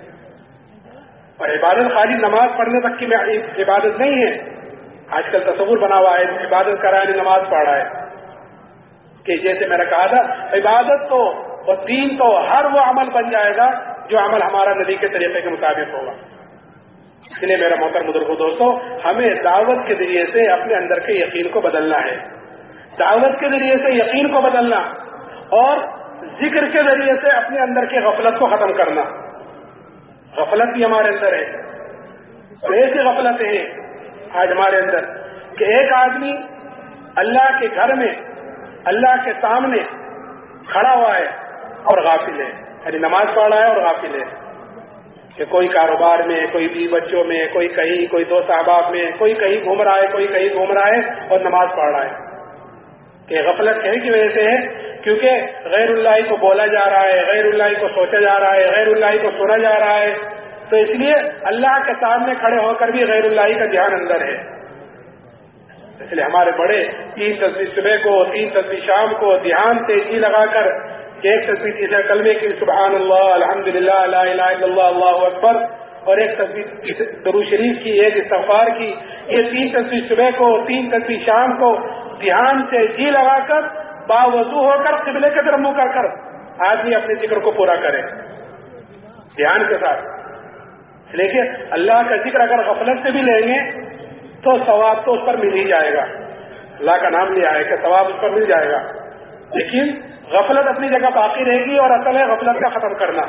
اور عبادت خالی نماز پڑھنے تک کی عبادت نہیں ہے. آج کل تصور بنا ہوا ہے عبادت کر رہا ہے نماز پڑھ رہا ہے، کہ جیسے میں نے کہا تھا عبادت تو اور دین تو ہر وہ عمل بن جائے گا جو عمل ہمارا نبی کے طریقے کے مطابق ہوگا. اس لیے میرا محترم بزرگوں دوستو، ہمیں دعوت کے ذریعے سے اپنے اندر کے یقین کو بدلنا ہے. دعوت کے ذریعے سے یقین کو بدلنا اور ذکر کے ذریعے سے اپنے اندر کی غفلت کو ختم کرنا. غفلت بھی ہمارے اندر ہے، اور ایسی غفلتیں ہیں آج ہمارے اندر کہ ایک آدمی اللہ کے گھر میں اللہ کے سامنے کھڑا ہوا ہے اور غافل ہے، یعنی نماز پڑھ رہا ہے اور غافل ہے. کہ کوئی کاروبار میں، کوئی بیوی بچوں میں، کوئی کہیں، کوئی دوست احباب میں، کوئی کہیں گھوم رہا ہے، کوئی کہیں گھوم رہا ہے اور نماز پڑھ رہا ہے. کہ غفلت کہیں کی وجہ سے ہے کیونکہ غیر اللہ کو بولا جا رہا ہے، غیر اللہ کو سوچا جا رہا ہے، غیر اللہ کو سنا جا رہا ہے، تو اس لیے اللہ کے سامنے کھڑے ہو کر بھی غیر اللہ کا دھیان اندر ہے. اس لیے ہمارے بڑے 3 تسبیح صبح کو، 3 تسبیح شام کو دھیان سے جی لگا کر، ایک تسبیح تیسرے کلمے کی سبحان اللہ الحمدللہ لا الہ الا اللہ اللہ اکبر، اور ایک تسبیح درود شریف کی، ایک استغفار کی، یہ 3 تسبیح صبح کو، 3 تسبیح شام کو دھیان سے جی لگا کر باوضو ہو کر قبلے کی طرف منہ کر آدمی اپنے ذکر کو پورا کرے دھیان کے ساتھ. لیکن اللہ کا ذکر اگر غفلت سے بھی لیں گے تو ثواب تو اس پر مل ہی جائے گا. اللہ کا نام لیا ہے کہ ثواب اس پر مل جائے گا، لیکن غفلت اپنی جگہ باقی رہے گی، اور اصل ہے غفلت کا ختم کرنا.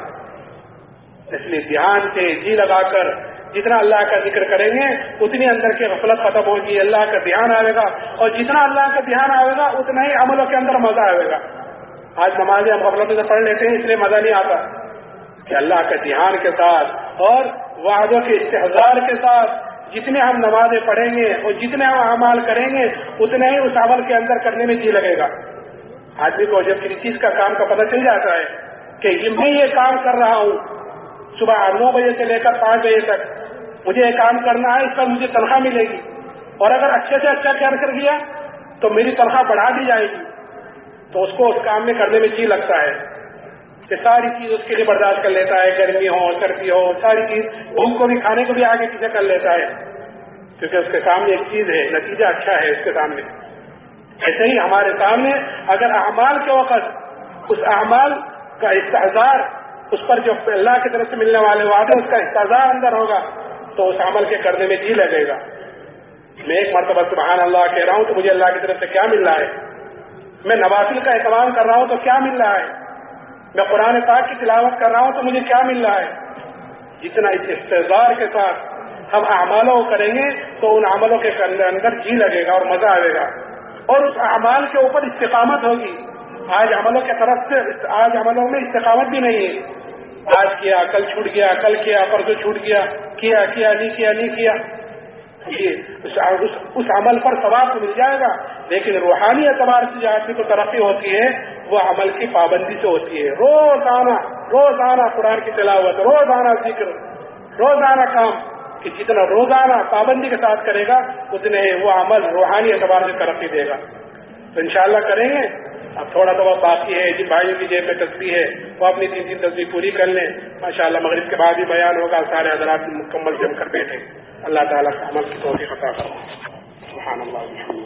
اس لیے دھیان سے جی لگا کر جتنا اللہ کا ذکر کریں گے اتنی اندر کی غفلت ختم ہوگی، اللہ کا دھیان آئے گا، اور جتنا اللہ کا دھیان آئے گا اتنا ہی عملوں کے اندر مزہ آئے گا. آج نمازیں ہم غفلت سے پڑھ لیتے ہیں اس لیے مزہ نہیں آتا، کہ اللہ کے دھیان کے ساتھ اور وعدوں کے استحضار کے ساتھ جتنے ہم نمازیں پڑھیں گے اور جتنے ہم اعمال کریں گے اتنے ہی اس عمل کے اندر کرنے میں جی لگے گا. آدمی کو جب کسی چیز کا کام کا پتہ چل جاتا ہے کہ میں یہ کام کر رہا ہوں صبح 9 بجے سے لے کر 5 بجے تک مجھے یہ کام کرنا ہے، اس پر مجھے تنخواہ ملے گی، اور اگر اچھے سے اچھا کر دیا تو میری تنخواہ بڑھا دی جائے گی، تو اس کو اس کام میں کرنے میں جی لگتا ہے کہ ساری چیز اس کے لیے برداشت کر لیتا ہے، گرمی ہو سردی ہو ساری چیز، بھوک کو بھی کھانے کو بھی آگے پیچھے کر لیتا ہے، کیونکہ اس کے سامنے ایک چیز ہے، نتیجہ اچھا ہے اس کے سامنے. ایسے ہی ہمارے سامنے اگر اعمال کے وقت اس اعمال کا استحضار، اس پر جو اللہ کی طرف سے ملنے والے وعدے اس کا استحضار اندر ہوگا تو اس عمل کے کرنے میں جی لگے گا. میں ایک مرتبہ سبحان اللہ کہہ رہا ہوں تو مجھے اللہ کی طرف سے کیا مل رہا ہے، میں نوافل کا اہتمام کر رہا ہوں تو کیا مل رہا ہے، میں قرآن پاک کی تلاوت کر رہا ہوں تو مجھے کیا مل رہا ہے. جتنا استحضار کے ساتھ ہم اعمالوں کو کریں گے تو ان عملوں کے اندر جی لگے گا اور مزہ آئے گا، اور اس اعمال کے اوپر استقامت ہوگی. آج عملوں کے طرف سے، آج عملوں میں استقامت بھی نہیں ہے. آج کیا، کل چھوٹ گیا، کل کیا، پرسوں چھوٹ گیا، کیا نہیں کیا، اس عمل پر ثواب تو مل جائے گا، لیکن روحانی اعتبار سے جو آدمی کو ترقی ہوتی ہے وہ عمل کی پابندی سے ہوتی ہے۔ روزانہ قرآن کی تلاوت، روزانہ ذکر، روزانہ کام، کہ جتنا روزانہ پابندی کے ساتھ کرے گا اتنے وہ عمل روحانی اعتبار سے ترقی دے گا۔ تو انشاءاللہ کریں گے۔ اب تھوڑا سا باقی ہے، جن بھائیوں کی جیب میں تسبیح ہے وہ اپنی 3 تسبیح پوری کر لیں، ماشاءاللہ مغرب کے بعد بھی بیان ہوگا، سارے حضرات مکمل جم کر بیٹھے۔ اللہ تعالیٰ سے عمل کی توفیق عطا فرمائے۔ سبحان اللہ۔